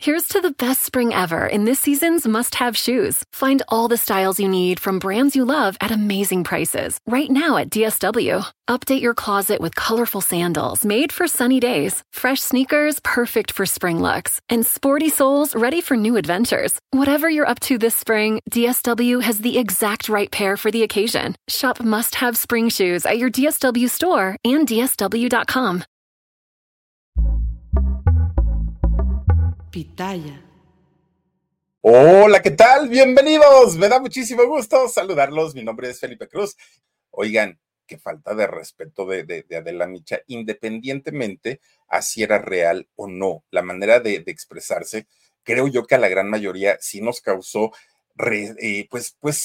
Here's to the best spring ever in this season's must-have shoes. Find all the styles you need from brands you love at amazing prices right now at DSW. Update your closet with colorful sandals made for sunny days, fresh sneakers perfect for spring looks, and sporty soles ready for new adventures. Whatever you're up to this spring, DSW has the exact right pair for the occasion. Shop must-have spring shoes at your DSW store and DSW.com. Pitaya. Hola, ¿qué tal? Bienvenidos. Me da muchísimo gusto saludarlos. Mi nombre es Felipe Cruz. Oigan, qué falta de respeto de Adela Micha, independientemente a si era real o no. La manera de expresarse, creo yo que a la gran mayoría sí nos causó pues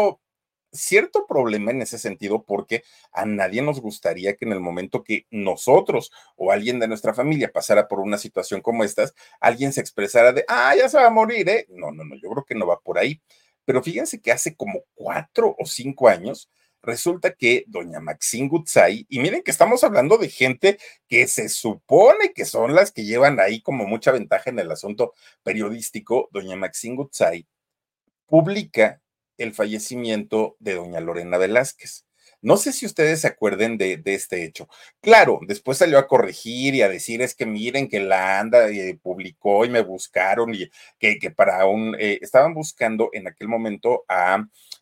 cierto problema en ese sentido, porque a nadie nos gustaría que en el momento que nosotros o alguien de nuestra familia pasara por una situación como estas, alguien se expresara de, ya se va a morir, ¿eh? No, yo creo que no va por ahí. Pero fíjense que hace como 4 o 5 años, resulta que doña Maxine Goodsay, y miren que estamos hablando de gente que se supone que son las que llevan ahí como mucha ventaja en el asunto periodístico, doña Maxine Goodsay publica el fallecimiento de doña Lorena Velázquez. No sé si ustedes se acuerden de este hecho. Claro, después salió a corregir y a decir, es que miren que la ANDA publicó y me buscaron y que para estaban buscando en aquel momento a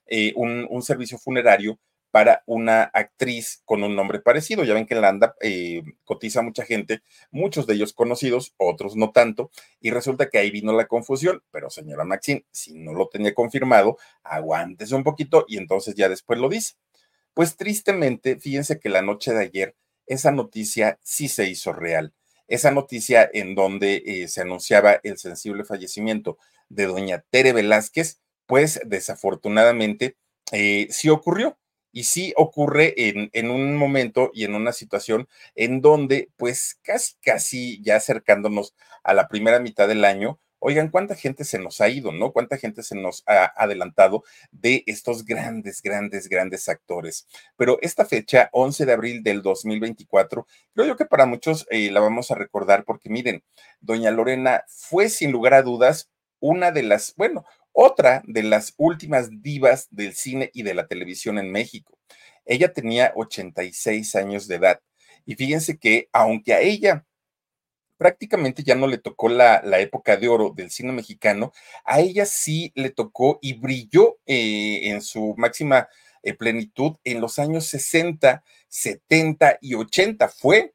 un servicio funerario para una actriz con un nombre parecido. Ya ven que en la ANDA cotiza mucha gente, muchos de ellos conocidos, otros no tanto, y resulta que ahí vino la confusión. Pero señora Maxine, si no lo tenía confirmado, aguántese un poquito y entonces ya después lo dice. Pues tristemente, fíjense que la noche de ayer esa noticia sí se hizo real. Esa noticia en donde se anunciaba el sensible fallecimiento de doña Tere Velázquez, pues desafortunadamente sí ocurrió. Y sí ocurre en un momento y en una situación en donde, pues casi ya acercándonos a la primera mitad del año, oigan, cuánta gente se nos ha ido, ¿no? Cuánta gente se nos ha adelantado de estos grandes actores. Pero esta fecha, 11 de abril del 2024, creo yo que para muchos la vamos a recordar porque miren, doña Lorena fue sin lugar a dudas una de las, bueno, otra de las últimas divas del cine y de la televisión en México. Ella tenía 86 años de edad y fíjense que aunque a ella prácticamente ya no le tocó la época de oro del cine mexicano, a ella sí le tocó y brilló en su máxima plenitud en los años 60, 70 y 80.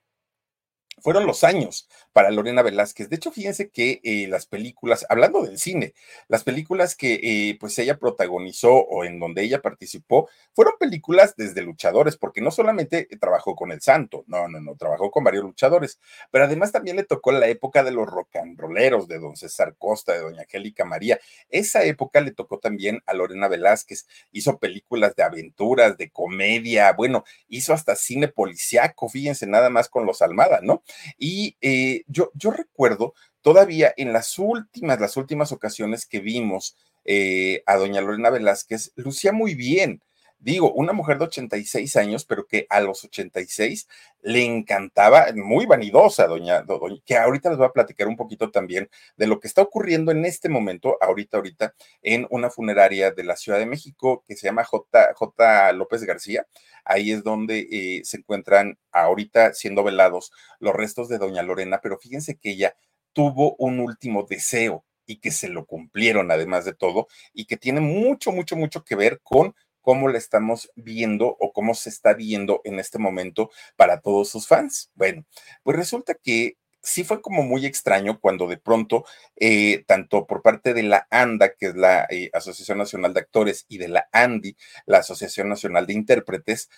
Fueron los años para Lorena Velázquez. De hecho, fíjense que las películas, hablando del cine, las películas que pues ella protagonizó o en donde ella participó, fueron películas desde luchadores, porque no solamente trabajó con El Santo, no, trabajó con varios luchadores, pero además también le tocó la época de los rock and rolleros, de don César Costa, de doña Angélica María. Esa época le tocó también a Lorena Velázquez. Hizo películas de aventuras, de comedia, bueno, hizo hasta cine policíaco, fíjense nada más con los Almada, ¿no? Y yo recuerdo todavía en las últimas ocasiones que vimos a doña Lorena Velázquez, lucía muy bien. Digo, una mujer de 86 años, pero que a los 86 le encantaba, muy vanidosa, que ahorita les voy a platicar un poquito también de lo que está ocurriendo en este momento, ahorita, en una funeraria de la Ciudad de México que se llama J. López García. Ahí es donde se encuentran ahorita siendo velados los restos de doña Lorena, pero fíjense que ella tuvo un último deseo y que se lo cumplieron además de todo y que tiene mucho que ver con cómo la estamos viendo o cómo se está viendo en este momento para todos sus fans. Bueno, pues resulta que sí fue como muy extraño cuando de pronto, tanto por parte de la ANDA, que es la Asociación Nacional de Actores, y de la ANDI, la Asociación Nacional de Intérpretes,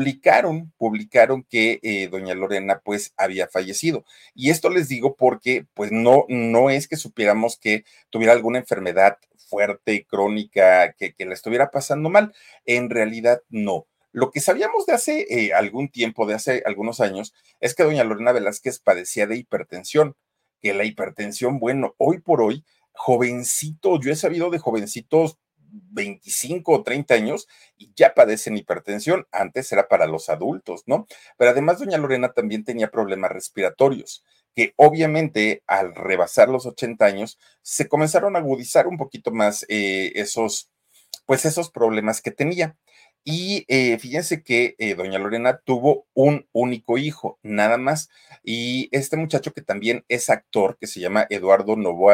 publicaron que doña Lorena pues había fallecido. Y esto les digo porque pues no es que supiéramos que tuviera alguna enfermedad fuerte, crónica, que la estuviera pasando mal. En realidad no. Lo que sabíamos de hace algún tiempo, de hace algunos años, es que doña Lorena Velázquez padecía de hipertensión, que la hipertensión, bueno, hoy por hoy, jovencitos, yo he sabido de jovencitos 25 o 30 años y ya padecen hipertensión. Antes era para los adultos, ¿no? Pero además doña Lorena también tenía problemas respiratorios, que obviamente al rebasar los 80 años se comenzaron a agudizar un poquito más pues esos problemas que tenía. Y fíjense que doña Lorena tuvo un único hijo, nada más. Y este muchacho que también es actor, que se llama Eduardo Novoa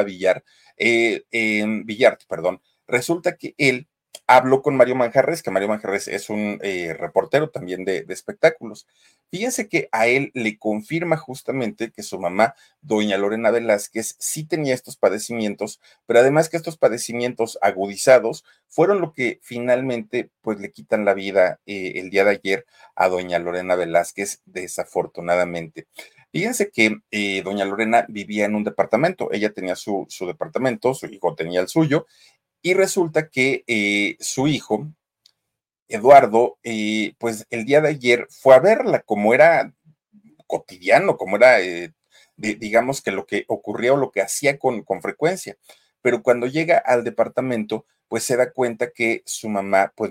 Villart, perdón, resulta que él habló con Mario Manjarres, que Mario Manjarres es un reportero también de espectáculos. Fíjense que a él le confirma justamente que su mamá, doña Lorena Velázquez, sí tenía estos padecimientos, pero además que estos padecimientos agudizados fueron lo que finalmente pues le quitan la vida el día de ayer a doña Lorena Velázquez, desafortunadamente. Fíjense que doña Lorena vivía en un departamento, ella tenía su departamento, su hijo tenía el suyo, y resulta que su hijo, Eduardo, pues el día de ayer fue a verla, como era cotidiano, como era, digamos que lo que ocurría o lo que hacía con frecuencia. Pero cuando llega al departamento, pues se da cuenta que su mamá, pues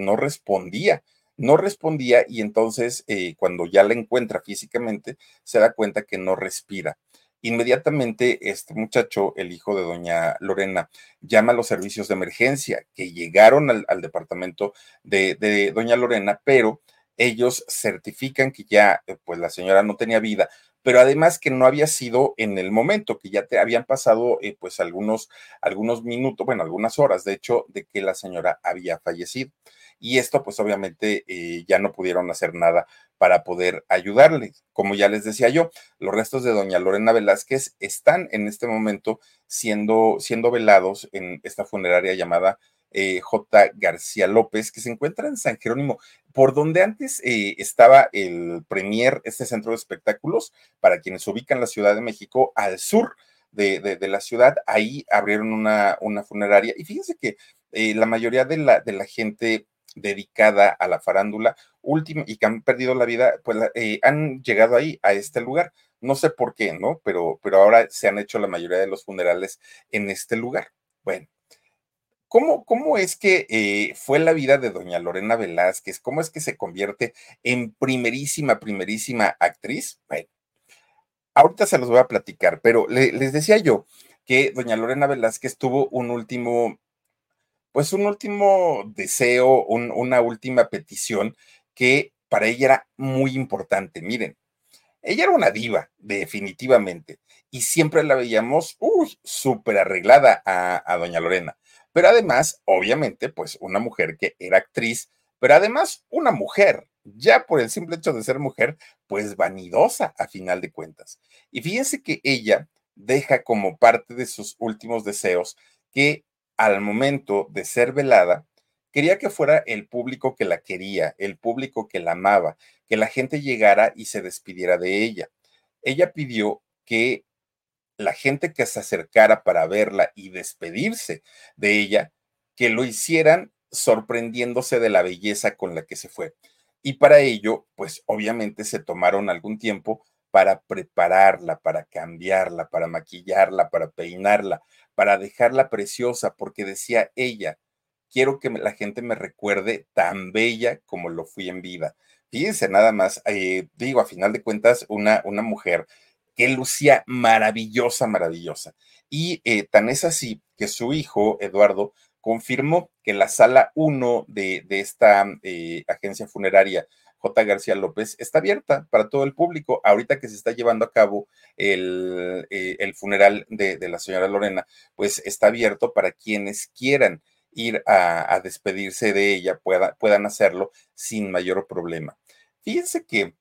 no respondía y entonces cuando ya la encuentra físicamente, se da cuenta que no respira. Inmediatamente este muchacho, el hijo de doña Lorena, llama a los servicios de emergencia que llegaron al departamento de doña Lorena, pero ellos certifican que ya pues la señora no tenía vida, pero además que no había sido en el momento, que ya te habían pasado pues algunos minutos, bueno, algunas horas, de hecho, de que la señora había fallecido. Y esto pues obviamente ya no pudieron hacer nada para poder ayudarle. Como ya les decía yo, los restos de doña Lorena Velázquez están en este momento siendo velados en esta funeraria llamada J. García López, que se encuentra en San Jerónimo, por donde antes estaba el Premier, este centro de espectáculos, para quienes ubican la Ciudad de México, al sur de la ciudad, ahí abrieron una funeraria. Y fíjense que la mayoría de la gente dedicada a la farándula última y que han perdido la vida, pues han llegado ahí, a este lugar. No sé por qué, ¿no? Pero ahora se han hecho la mayoría de los funerales en este lugar. Bueno. ¿Cómo es que fue la vida de doña Lorena Velázquez? ¿Cómo es que se convierte en primerísima actriz? Bueno, ahorita se los voy a platicar, pero les decía yo que doña Lorena Velázquez tuvo pues un último deseo, una última petición que para ella era muy importante. Miren, ella era una diva, definitivamente, y siempre la veíamos, uy, súper arreglada a doña Lorena. Pero además, obviamente, pues una mujer que era actriz, pero además una mujer, ya por el simple hecho de ser mujer, pues vanidosa a final de cuentas. Y fíjense que ella deja como parte de sus últimos deseos que al momento de ser velada, quería que fuera el público que la quería, el público que la amaba, que la gente llegara y se despidiera de ella. Ella pidió que la gente que se acercara para verla y despedirse de ella, que lo hicieran sorprendiéndose de la belleza con la que se fue. Y para ello, pues obviamente se tomaron algún tiempo para prepararla, para cambiarla, para maquillarla, para peinarla, para dejarla preciosa, porque decía ella, quiero que la gente me recuerde tan bella como lo fui en vida. Fíjense nada más, digo, a final de cuentas, una mujer que lucía maravillosa. Y tan es así que su hijo, Eduardo, confirmó que la sala uno de esta agencia funeraria, J. García López, está abierta para todo el público. Ahorita que se está llevando a cabo el funeral de la señora Lorena, pues está abierto para quienes quieran ir a despedirse de ella, puedan hacerlo sin mayor problema. Fíjense que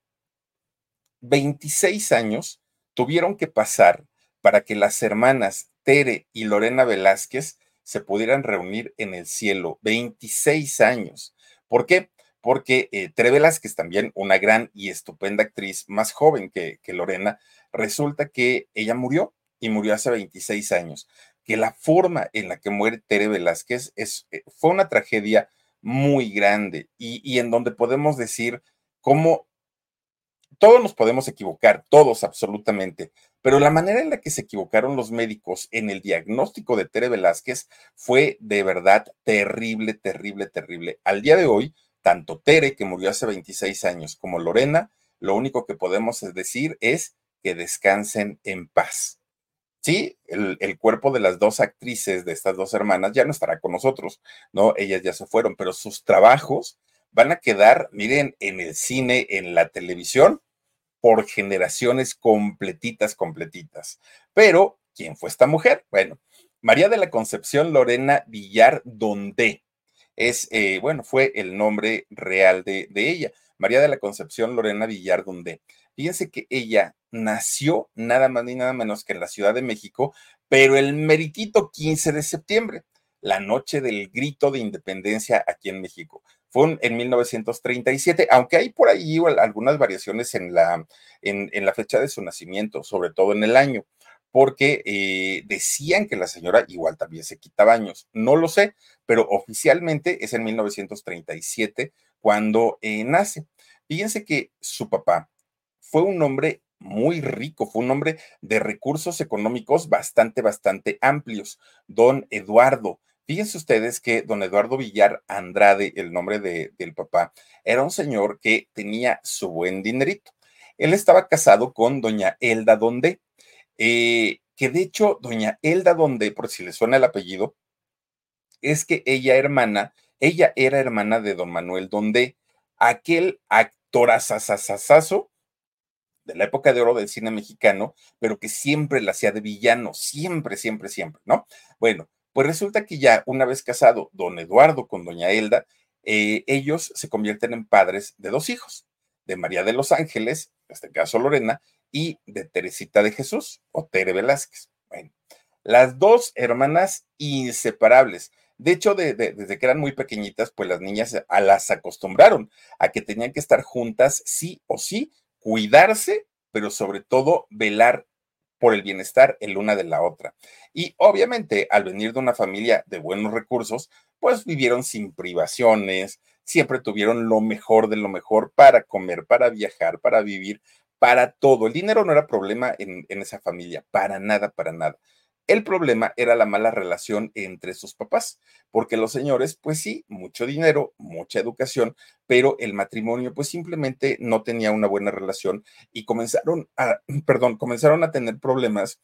26 años tuvieron que pasar para que las hermanas Tere y Lorena Velázquez se pudieran reunir en el cielo. 26 años. ¿Por qué? Porque Tere Velázquez, también una gran y estupenda actriz, más joven que Lorena, resulta que ella murió y murió hace 26 años. Que la forma en la que muere Tere Velázquez fue una tragedia muy grande y en donde podemos decir cómo todos nos podemos equivocar, todos absolutamente, pero la manera en la que se equivocaron los médicos en el diagnóstico de Tere Velázquez fue de verdad terrible. Al día de hoy, tanto Tere, que murió hace 26 años, como Lorena, lo único que podemos decir es que descansen en paz. Sí, el cuerpo de las dos actrices, de estas dos hermanas, ya no estará con nosotros, ¿no? Ellas ya se fueron, pero sus trabajos van a quedar, miren, en el cine, en la televisión, por generaciones completitas, completitas. Pero, ¿quién fue esta mujer? Bueno, María de la Concepción Lorena Villar Dondé bueno, fue el nombre real de ella, María de la Concepción Lorena Villar Dondé. Fíjense que ella nació nada más ni nada menos que en la Ciudad de México, pero el meritito 15 de septiembre, la noche del grito de independencia aquí en México. Fue en 1937, aunque hay por ahí algunas variaciones en la fecha de su nacimiento, sobre todo en el año, porque decían que la señora igual también se quitaba años. No lo sé, pero oficialmente es en 1937 cuando nace. Fíjense que su papá fue un hombre muy rico, fue un hombre de recursos económicos bastante, bastante amplios, don Eduardo. Fíjense ustedes que don Eduardo Villar Andrade, el nombre del papá, era un señor que tenía su buen dinerito. Él estaba casado con doña Elda Donde, que de hecho doña Elda Donde, por si le suena el apellido, es que ella era hermana de don Manuel Donde, aquel actorazazazazo de la época de oro del cine mexicano, pero que siempre la hacía de villano, siempre, siempre, siempre, ¿no? Bueno, pues resulta que ya una vez casado don Eduardo con doña Elda, ellos se convierten en padres de dos hijos, de María de los Ángeles, en este caso Lorena, y de Teresita de Jesús, o Tere Velázquez. Bueno, las dos hermanas inseparables. De hecho, desde que eran muy pequeñitas, pues las niñas las acostumbraron a que tenían que estar juntas sí o sí, cuidarse, pero sobre todo velar por el bienestar el una de la otra. Y obviamente, al venir de una familia de buenos recursos, pues vivieron sin privaciones, siempre tuvieron lo mejor de lo mejor para comer, para viajar, para vivir, para todo. El dinero no era problema en esa familia, para nada, para nada. El problema era la mala relación entre sus papás, porque los señores, pues sí, mucho dinero, mucha educación, pero el matrimonio, pues simplemente no tenía una buena relación y perdón, comenzaron a tener problemas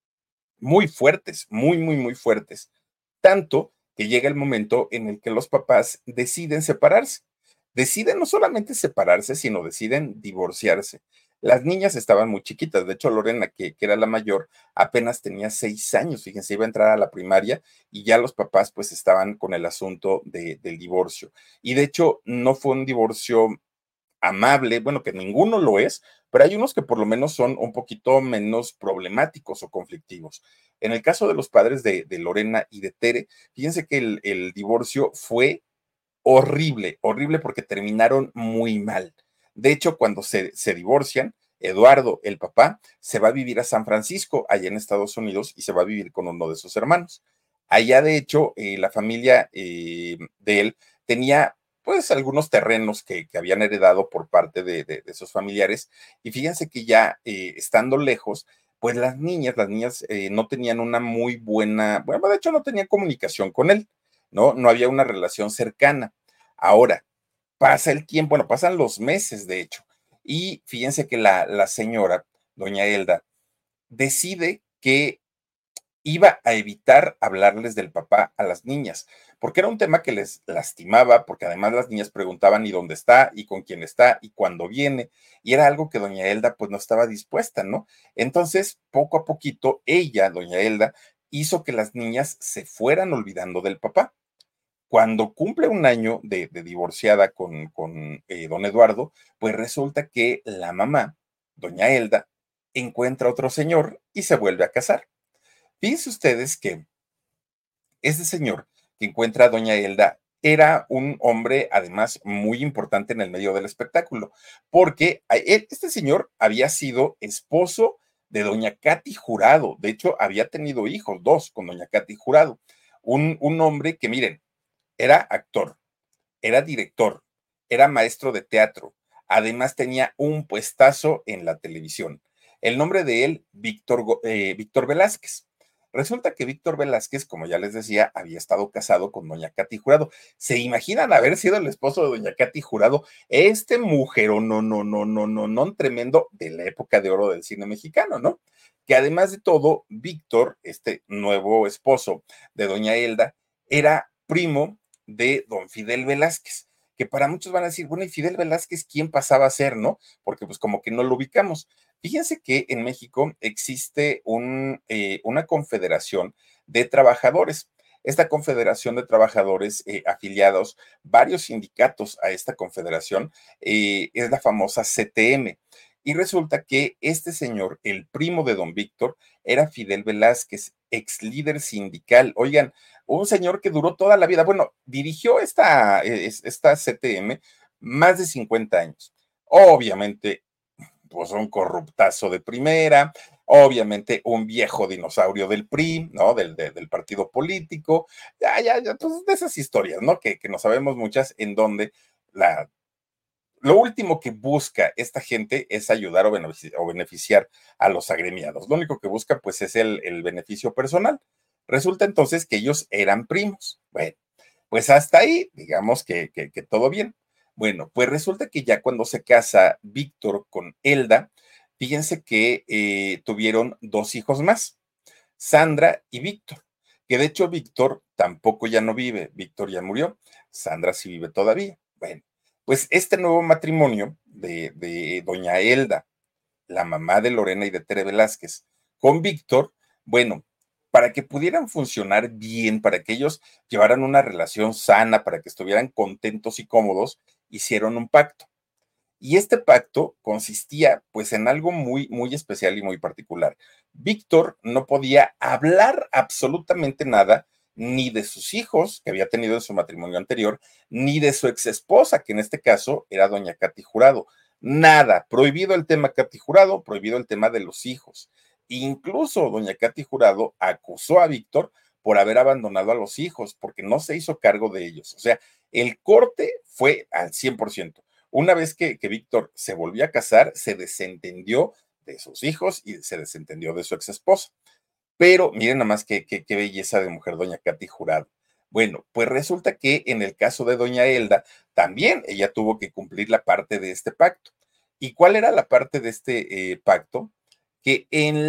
muy fuertes, muy, muy, muy fuertes. Tanto que llega el momento en el que los papás deciden separarse. Deciden no solamente separarse, sino deciden divorciarse. Las niñas estaban muy chiquitas. De hecho, Lorena, que era la mayor, apenas tenía 6 años. Fíjense, iba a entrar a la primaria y ya los papás pues estaban con el asunto del divorcio. Y de hecho, no fue un divorcio amable, bueno, que ninguno lo es, pero hay unos que por lo menos son un poquito menos problemáticos o conflictivos. En el caso de los padres de Lorena y de Tere, fíjense que el divorcio fue horrible, horrible porque terminaron muy mal. De hecho, cuando se divorcian, Eduardo, el papá, se va a vivir a San Francisco, allá en Estados Unidos, y se va a vivir con uno de sus hermanos. Allá, de hecho, la familia de él tenía pues algunos terrenos que habían heredado por parte de sus familiares. Y fíjense que ya estando lejos, pues las niñas no tenían una muy buena, bueno, de hecho no tenían comunicación con él, ¿no? No había una relación cercana. Ahora, pasa el tiempo, bueno, pasan los meses, de hecho, y fíjense que la señora, doña Elda, decide que iba a evitar hablarles del papá a las niñas, porque era un tema que les lastimaba, porque además las niñas preguntaban y dónde está, y con quién está, y cuándo viene, y era algo que doña Elda pues no estaba dispuesta, ¿no? Entonces, poco a poquito, ella, doña Elda, hizo que las niñas se fueran olvidando del papá. Cuando cumple un año de divorciada con don Eduardo, pues resulta que la mamá, doña Elda, encuentra otro señor y se vuelve a casar. Fíjense ustedes que este señor que encuentra a doña Elda era un hombre además muy importante en el medio del espectáculo, porque este señor había sido esposo de doña Katy Jurado. De hecho, había tenido hijos, dos, con doña Katy Jurado. Un hombre que, miren, era actor, era director, era maestro de teatro, además tenía un puestazo en la televisión. El nombre de él, Víctor Velázquez. Resulta que Víctor Velázquez, como ya les decía, había estado casado con doña Katy Jurado. ¿Se imaginan haber sido el esposo de doña Katy Jurado? Este mujerón, no, tremendo de la época de oro del cine mexicano, ¿no? Que además de todo, Víctor, este nuevo esposo de doña Elda, era primo de don Fidel Velázquez, que para muchos van a decir, bueno, ¿y Fidel Velázquez quién pasaba a ser, no? Porque pues como que no lo ubicamos. Fíjense que en México existe una confederación de trabajadores. Esta confederación de trabajadores afiliados, varios sindicatos a esta confederación, es la famosa CTM. Y resulta que este señor, el primo de don Víctor, era Fidel Velázquez, ex líder sindical. Oigan, un señor que duró toda la vida, bueno, dirigió esta CTM más de 50 años. Obviamente, pues un corruptazo de primera, obviamente un viejo dinosaurio del PRI, ¿no? Del partido político, ya, pues de esas historias, ¿no? Que no sabemos muchas en donde lo último que busca esta gente es ayudar o beneficiar a los agremiados. Lo único que busca, pues, es el beneficio personal. Resulta entonces que ellos eran primos. Bueno, pues hasta ahí, digamos que todo bien. Bueno, pues resulta que ya cuando se casa Víctor con Elda, fíjense que tuvieron dos hijos más, Sandra y Víctor, que de hecho Víctor tampoco ya no vive, Víctor ya murió, Sandra sí vive todavía. Bueno, pues este nuevo matrimonio de doña Elda, la mamá de Lorena y de Tere Velázquez, con Víctor, bueno, para que pudieran funcionar bien, para que ellos llevaran una relación sana, para que estuvieran contentos y cómodos, hicieron un pacto. Y este pacto consistía pues en algo muy especial y muy particular. Víctor no podía hablar absolutamente nada ni de sus hijos que había tenido en su matrimonio anterior, ni de su exesposa, que en este caso era doña Katy Jurado. Nada, prohibido el tema Katy Jurado, prohibido el tema de los hijos. Incluso doña Katy Jurado acusó a Víctor por haber abandonado a los hijos, porque no se hizo cargo de ellos. O sea, el corte fue al 100%. Una vez que Víctor se volvió a casar, se desentendió de sus hijos y se desentendió de su ex esposa. Pero miren nada más qué belleza de mujer, doña Katy Jurado. Bueno, pues resulta que en el caso de doña Elda, también ella tuvo que cumplir la parte de este pacto. ¿Y cuál era la parte de este pacto? Que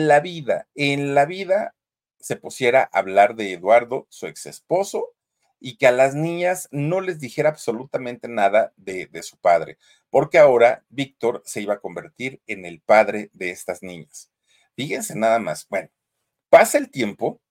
en la vida se pusiera a hablar de Eduardo, su ex esposo, y que a las niñas no les dijera absolutamente nada de su padre, porque ahora Víctor se iba a convertir en el padre de estas niñas. Fíjense nada más. Bueno, pasa el tiempo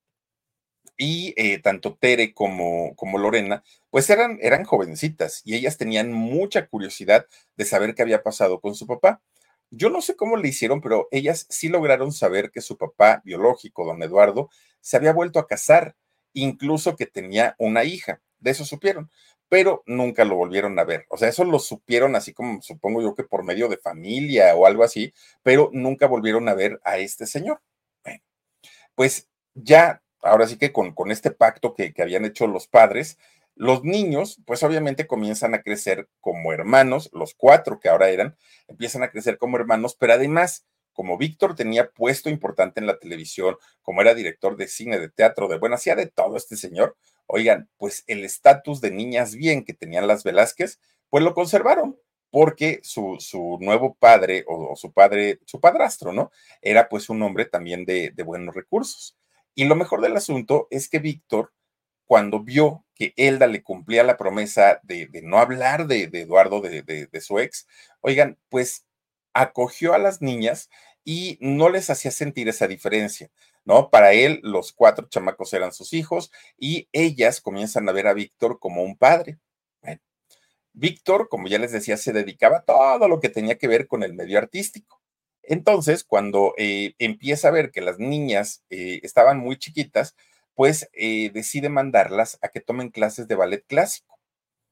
y tanto Tere como Lorena, pues eran jovencitas y ellas tenían mucha curiosidad de saber qué había pasado con su papá. Yo no sé cómo le hicieron, pero ellas sí lograron saber que su papá biológico, don Eduardo, se había vuelto a casar, incluso que tenía una hija. De eso supieron, pero nunca lo volvieron a ver. O sea, eso lo supieron así como supongo yo que por medio de familia o algo así, pero nunca volvieron a ver a este señor. Bueno, pues ya, ahora sí que con este pacto que habían hecho los padres, los niños, pues obviamente comienzan a crecer como hermanos, los cuatro que ahora eran, empiezan a crecer como hermanos, pero además, como Víctor tenía puesto importante en la televisión, como era director de cine, de teatro, bueno, hacía de todo este señor, oigan, pues el estatus de niñas bien que tenían las Velázquez, pues lo conservaron, porque su nuevo padre o su padre, su padrastro, ¿no? Era pues un hombre también de buenos recursos. Y lo mejor del asunto es que Víctor, cuando vio que Elda le cumplía la promesa de no hablar de Eduardo, de su ex, oigan, pues acogió a las niñas y no les hacía sentir esa diferencia, ¿no? Para él, los cuatro chamacos eran sus hijos y ellas comienzan a ver a Víctor como un padre. Bueno, Víctor, como ya les decía, se dedicaba a todo lo que tenía que ver con el medio artístico. Entonces, cuando empieza a ver que las niñas estaban muy chiquitas, pues decide mandarlas a que tomen clases de ballet clásico.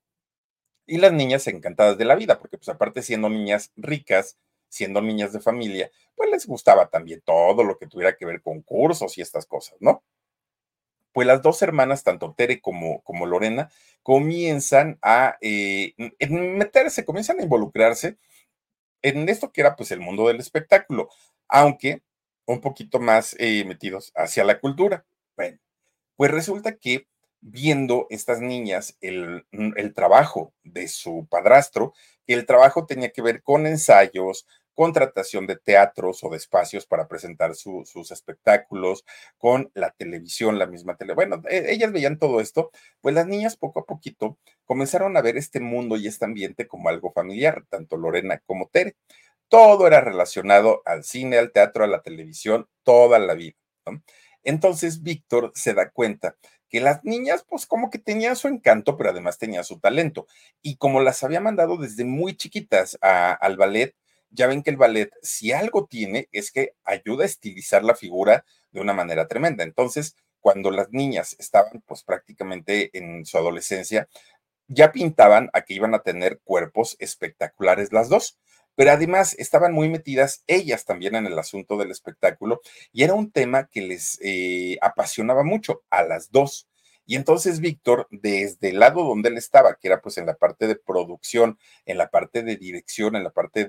Y las niñas encantadas de la vida, porque pues aparte siendo niñas ricas, siendo niñas de familia, pues les gustaba también todo lo que tuviera que ver con cursos y estas cosas, ¿no? Pues las dos hermanas, tanto Tere como Lorena, comienzan a meterse, comienzan a involucrarse en esto que era pues el mundo del espectáculo, aunque un poquito más metidos hacia la cultura. Bueno, pues resulta que viendo estas niñas el trabajo de su padrastro, que el trabajo tenía que ver con ensayos, contratación de teatros o de espacios para presentar sus espectáculos, con la televisión, la misma tele. Bueno, ellas veían todo esto, pues las niñas poco a poquito comenzaron a ver este mundo y este ambiente como algo familiar, tanto Lorena como Tere. Todo era relacionado al cine, al teatro, a la televisión, toda la vida, ¿no? Entonces Víctor se da cuenta que las niñas, pues como que tenían su encanto, pero además tenían su talento. Y como las había mandado desde muy chiquitas al ballet, ya ven que el ballet, si algo tiene, es que ayuda a estilizar la figura de una manera tremenda. Entonces, cuando las niñas estaban pues prácticamente en su adolescencia, ya pintaban a que iban a tener cuerpos espectaculares las dos, pero además estaban muy metidas ellas también en el asunto del espectáculo y era un tema que les apasionaba mucho a las dos. Y entonces Víctor, desde el lado donde él estaba, que era pues en la parte de producción, en la parte de dirección, en la parte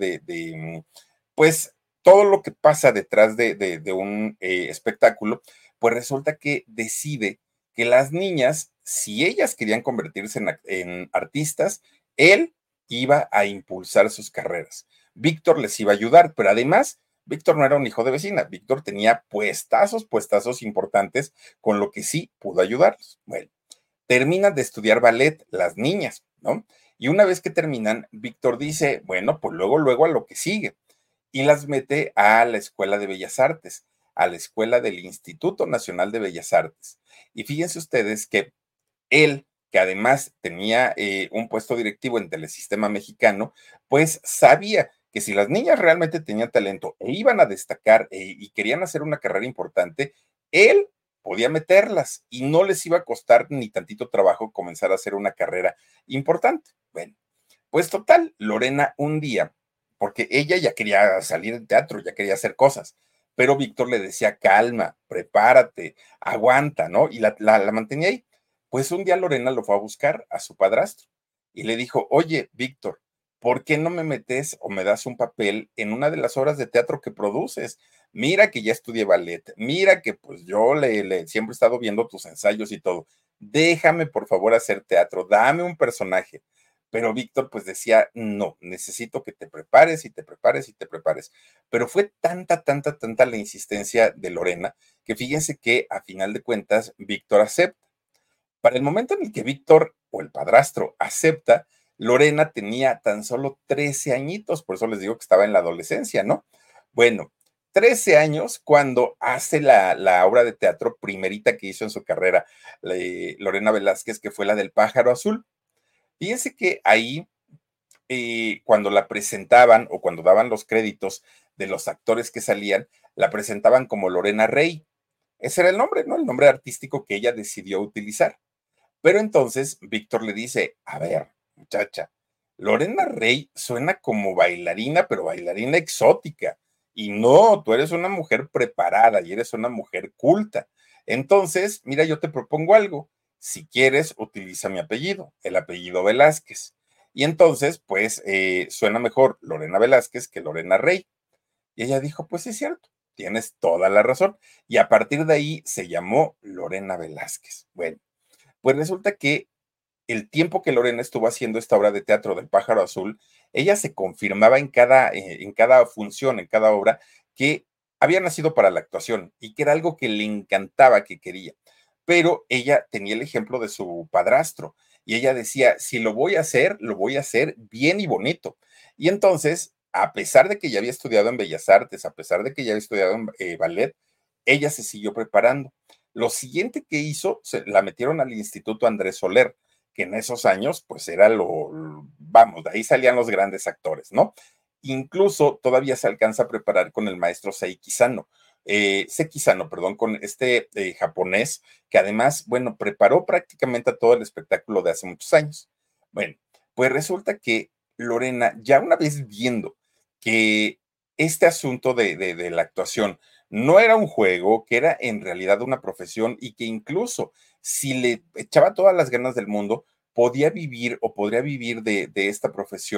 pues todo lo que pasa detrás de un espectáculo, pues resulta que decide que las niñas, si ellas querían convertirse en artistas, él iba a impulsar sus carreras. Víctor les iba a ayudar, pero además, Víctor no era un hijo de vecina, Víctor tenía puestazos importantes, con lo que sí pudo ayudarlos. Bueno, terminan de estudiar ballet las niñas, ¿no? Y una vez que terminan, Víctor dice, bueno, pues luego a lo que sigue y las mete a la Escuela de Bellas Artes, a la Escuela del Instituto Nacional de Bellas Artes. Y fíjense ustedes que él, que además tenía un puesto directivo en Telesistema Mexicano, pues sabía que si las niñas realmente tenían talento e iban a destacar y querían hacer una carrera importante, él podía meterlas y no les iba a costar ni tantito trabajo comenzar a hacer una carrera importante. Bueno, pues total, Lorena un día, porque ella ya quería salir del teatro, ya quería hacer cosas, pero Víctor le decía, calma, prepárate, aguanta, ¿no? Y la mantenía ahí. Pues un día Lorena lo fue a buscar a su padrastro y le dijo, oye, Víctor, ¿por qué no me metes o me das un papel en una de las obras de teatro que produces? Mira que ya estudié ballet, mira que pues yo siempre he estado viendo tus ensayos y todo. Déjame por favor hacer teatro, dame un personaje. Pero Víctor pues decía, no, necesito que te prepares y te prepares y te prepares. Pero fue tanta la insistencia de Lorena que fíjense que a final de cuentas Víctor acepta. Para el momento en el que Víctor o el padrastro acepta, Lorena tenía tan solo 13 añitos, por eso les digo que estaba en la adolescencia, ¿no? Bueno, 13 años cuando hace la obra de teatro primerita que hizo en su carrera, Lorena Velázquez, que fue la del Pájaro Azul. Fíjense que ahí, cuando la presentaban o cuando daban los créditos de los actores que salían, la presentaban como Lorena Rey. Ese era el nombre, ¿no? El nombre artístico que ella decidió utilizar. Pero entonces Víctor le dice, a ver, muchacha, Lorena Rey suena como bailarina, pero bailarina exótica. Y no, tú eres una mujer preparada y eres una mujer culta. Entonces, mira, yo te propongo algo. Si quieres, utiliza mi apellido, el apellido Velázquez. Y entonces, pues, suena mejor Lorena Velázquez que Lorena Rey. Y ella dijo, pues sí es cierto, tienes toda la razón. Y a partir de ahí se llamó Lorena Velázquez. Bueno, pues resulta que el tiempo que Lorena estuvo haciendo esta obra de teatro del Pájaro Azul, ella se confirmaba en cada función, en cada obra, que había nacido para la actuación y que era algo que le encantaba, que quería. Pero ella tenía el ejemplo de su padrastro y ella decía, si lo voy a hacer, lo voy a hacer bien y bonito. Y entonces, a pesar de que ya había estudiado en Bellas Artes, a pesar de que ya había estudiado en ballet, ella se siguió preparando. Lo siguiente que hizo, la metieron al Instituto Andrés Soler, que en esos años, pues era vamos, de ahí salían los grandes actores, ¿no? Incluso todavía se alcanza a preparar con el maestro Seiki Sano, perdón, con este japonés, que además, bueno, preparó prácticamente a todo el espectáculo de hace muchos años. Bueno, pues resulta que Lorena, ya una vez viendo que este asunto de la actuación no era un juego, que era en realidad una profesión y que incluso si le echaba todas las ganas del mundo, podía vivir o podría vivir de esta profesión,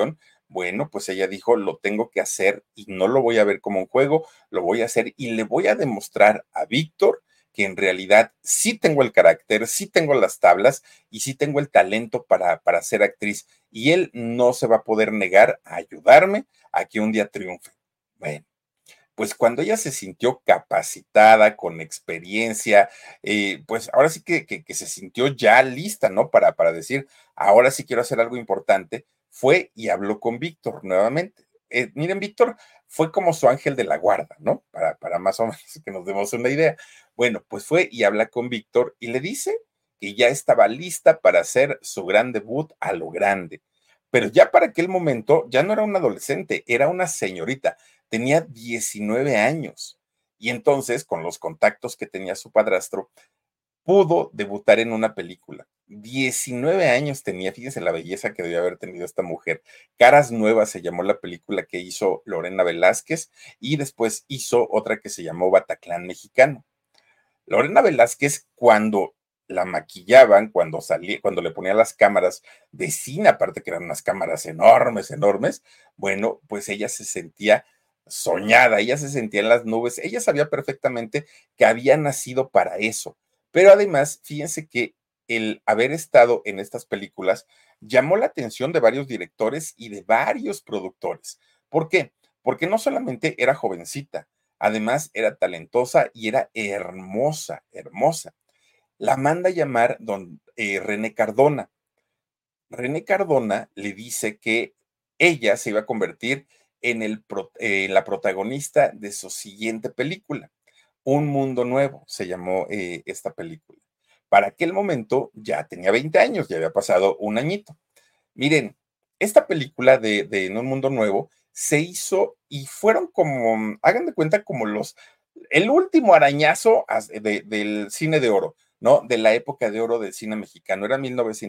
Bueno, pues ella dijo, lo tengo que hacer y no lo voy a ver como un juego, lo voy a hacer y le voy a demostrar a Víctor que en realidad sí tengo el carácter, sí tengo las tablas y sí tengo el talento para ser actriz. Y él no se va a poder negar a ayudarme a que un día triunfe. Bueno, pues cuando ella se sintió capacitada, con experiencia, pues ahora sí que se sintió ya lista, ¿no? Para decir, ahora sí quiero hacer algo importante, fue y habló con Víctor nuevamente. Miren, Víctor fue como su ángel de la guarda, ¿no? Para más o menos que nos demos una idea. Bueno, pues fue y habla con Víctor y le dice que ya estaba lista para hacer su gran debut a lo grande. Pero ya para aquel momento ya no era una adolescente, era una señorita, tenía 19 años. Y entonces, con los contactos que tenía su padrastro, pudo debutar en una película. 19 años tenía, fíjense la belleza que debió haber tenido esta mujer. Caras Nuevas se llamó la película que hizo Lorena Velázquez y después hizo otra que se llamó Bataclán Mexicano. Lorena Velázquez, cuando la maquillaban, cuando salía, cuando le ponían las cámaras de cine, aparte que eran unas cámaras enormes, enormes, bueno, pues ella se sentía soñada, ella se sentía en las nubes, ella sabía perfectamente que había nacido para eso. Pero además, fíjense que el haber estado en estas películas llamó la atención de varios directores y de varios productores. ¿Por qué? Porque no solamente era jovencita, además era talentosa y era hermosa, hermosa. La manda a llamar René Cardona. René Cardona le dice que ella se iba a convertir en la protagonista de su siguiente película. Un Mundo Nuevo se llamó esta película. Para aquel momento ya tenía 20 años, ya había pasado un añito. Miren, esta película de En un Mundo Nuevo se hizo y fueron como, hagan de cuenta, como el último arañazo del cine de oro, ¿no? De la época de oro del cine mexicano, era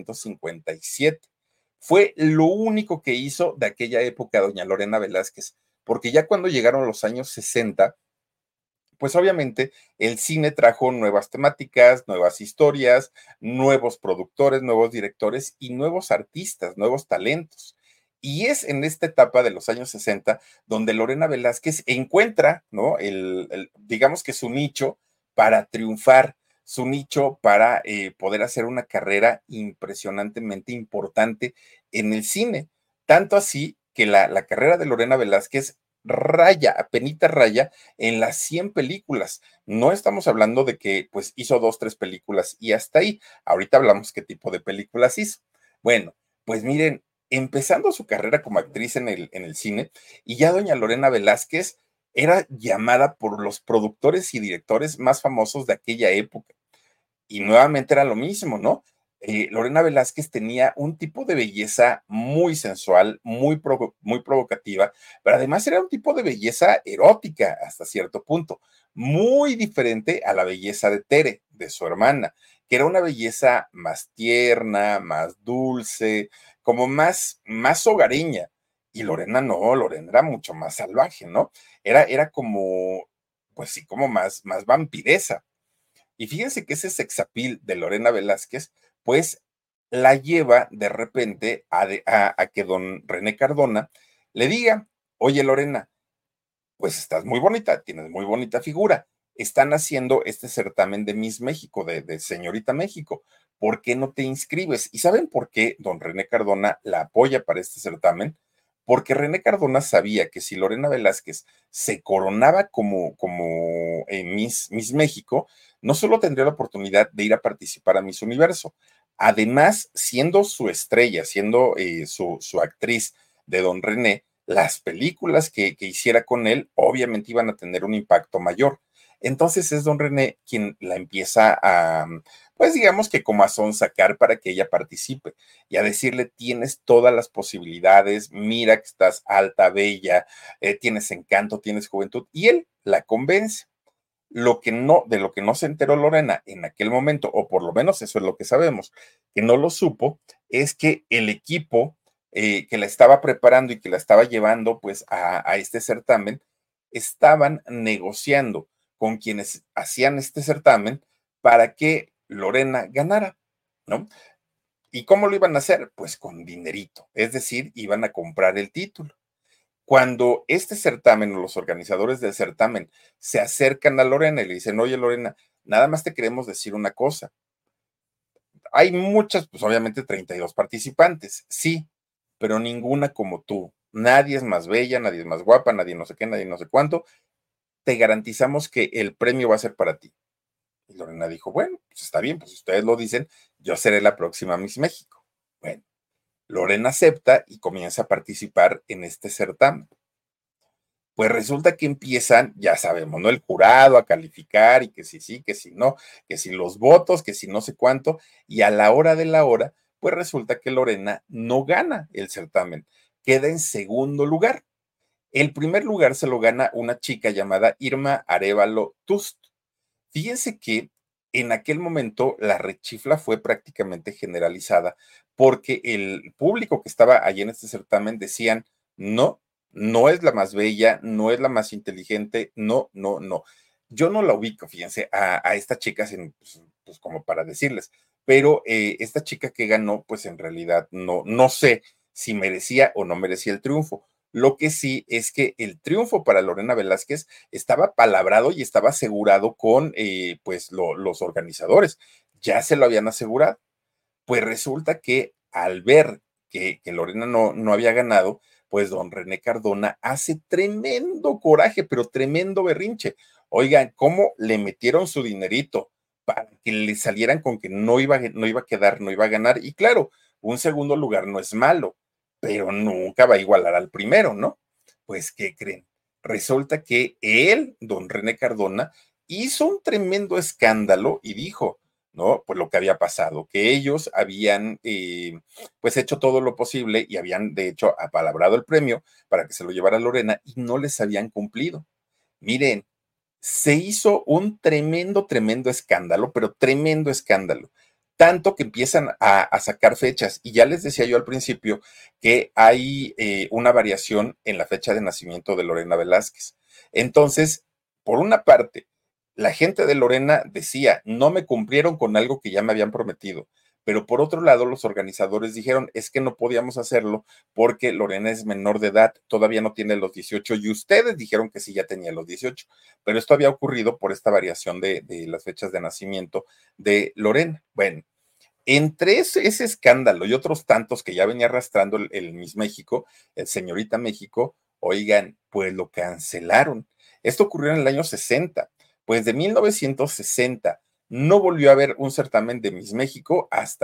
1957. Fue lo único que hizo de aquella época doña Lorena Velázquez, porque ya cuando llegaron los años 60, pues obviamente el cine trajo nuevas temáticas, nuevas historias, nuevos productores, nuevos directores y nuevos artistas, nuevos talentos. Y es en esta etapa de los años 60 donde Lorena Velázquez encuentra, ¿no? Digamos que su nicho para triunfar, su nicho para poder hacer una carrera impresionantemente importante en el cine. Tanto así que la carrera de Lorena Velázquez raya, apenita raya en las 100 películas. No estamos hablando de que pues hizo dos, tres películas y hasta ahí. Ahorita hablamos qué tipo de películas hizo. Bueno, pues miren, empezando su carrera como actriz en el cine, y ya doña Lorena Velázquez era llamada por los productores y directores más famosos de aquella época. Y nuevamente era lo mismo, ¿no? Lorena Velázquez tenía un tipo de belleza muy sensual, muy provocativa, pero además era un tipo de belleza erótica hasta cierto punto, muy diferente a la belleza de Tere, de su hermana, que era una belleza más tierna, más dulce, como más hogareña. Y Lorena no, Lorena era mucho más salvaje, ¿no? Era como, pues sí, como más vampiresa. Y fíjense que ese sexapil de Lorena Velázquez, pues la lleva de repente a que don René Cardona le diga, oye Lorena, pues estás muy bonita, tienes muy bonita figura. Están haciendo este certamen de Miss México, de Señorita México. ¿Por qué no te inscribes? ¿Y saben por qué don René Cardona la apoya para este certamen? Porque René Cardona sabía que si Lorena Velázquez se coronaba como Miss México, no solo tendría la oportunidad de ir a participar a Miss Universo, además, siendo su estrella, siendo su actriz de don René, las películas que hiciera con él obviamente iban a tener un impacto mayor. Entonces es don René quien la empieza a, pues digamos que como a sonsacar para que ella participe y a decirle, tienes todas las posibilidades, mira que estás alta, bella, tienes encanto, tienes juventud, y él la convence. De lo que no se enteró Lorena en aquel momento, o por lo menos eso es lo que sabemos, que no lo supo, es que el equipo que la estaba preparando y que la estaba llevando pues a este certamen, estaban negociando con quienes hacían este certamen para que Lorena ganara, ¿no? ¿Y cómo lo iban a hacer? Pues con dinerito, es decir, iban a comprar el título. Cuando este certamen o los organizadores del certamen se acercan a Lorena y le dicen, oye Lorena, nada más te queremos decir una cosa. Hay muchas, pues obviamente 32 participantes, sí, pero ninguna como tú. Nadie es más bella, nadie es más guapa, nadie no sé qué, nadie no sé cuánto. Te garantizamos que el premio va a ser para ti. Y Lorena dijo, bueno, pues está bien, pues ustedes lo dicen, yo seré la próxima Miss México. Bueno, Lorena acepta y comienza a participar en este certamen. Pues resulta que empiezan, ya sabemos, ¿no? El jurado a calificar y que si sí, que si no, que si los votos, que si no sé cuánto, y a la hora de la hora, pues resulta que Lorena no gana el certamen, queda en segundo lugar. El primer lugar se lo gana una chica llamada Irma Arévalo Tust. Fíjense que en aquel momento la rechifla fue prácticamente generalizada porque el público que estaba allí en este certamen decían, no, no es la más bella, no es la más inteligente, no, no, no. Yo no la ubico, fíjense, a esta chica, pues, como para decirles, pero esta chica que ganó, pues en realidad no, no sé si merecía o no merecía el triunfo. Lo que sí es que el triunfo para Lorena Velázquez estaba palabrado y estaba asegurado con pues los organizadores. Ya se lo habían asegurado. Pues resulta que al ver que Lorena no había ganado, pues don René Cardona hace tremendo coraje, pero tremendo berrinche. Oigan, ¿cómo le metieron su dinerito para que le salieran con que no iba a quedar, no iba a ganar? Y claro, un segundo lugar no es malo, pero nunca va a igualar al primero, ¿no? Pues, ¿qué creen? Resulta que él, don René Cardona, hizo un tremendo escándalo y dijo, ¿no? Pues lo que había pasado, que ellos habían pues hecho todo lo posible y habían de hecho apalabrado el premio para que se lo llevara Lorena y no les habían cumplido. Miren, se hizo un tremendo, tremendo escándalo, pero tremendo escándalo. Tanto que empiezan a sacar fechas. Y ya les decía yo al principio que hay una variación en la fecha de nacimiento de Lorena Velázquez. Entonces, por una parte, la gente de Lorena decía, no me cumplieron con algo que ya me habían prometido. Pero por otro lado, los organizadores dijeron, es que no podíamos hacerlo porque Lorena es menor de edad, todavía no tiene los 18 y ustedes dijeron que sí ya tenía los 18, pero esto había ocurrido por esta variación de las fechas de nacimiento de Lorena. Bueno, entre ese escándalo y otros tantos que ya venía arrastrando el Miss México, el Señorita México, oigan, pues lo cancelaron. Esto ocurrió en el año 60, pues de 1960 no volvió a haber un certamen de Miss México hasta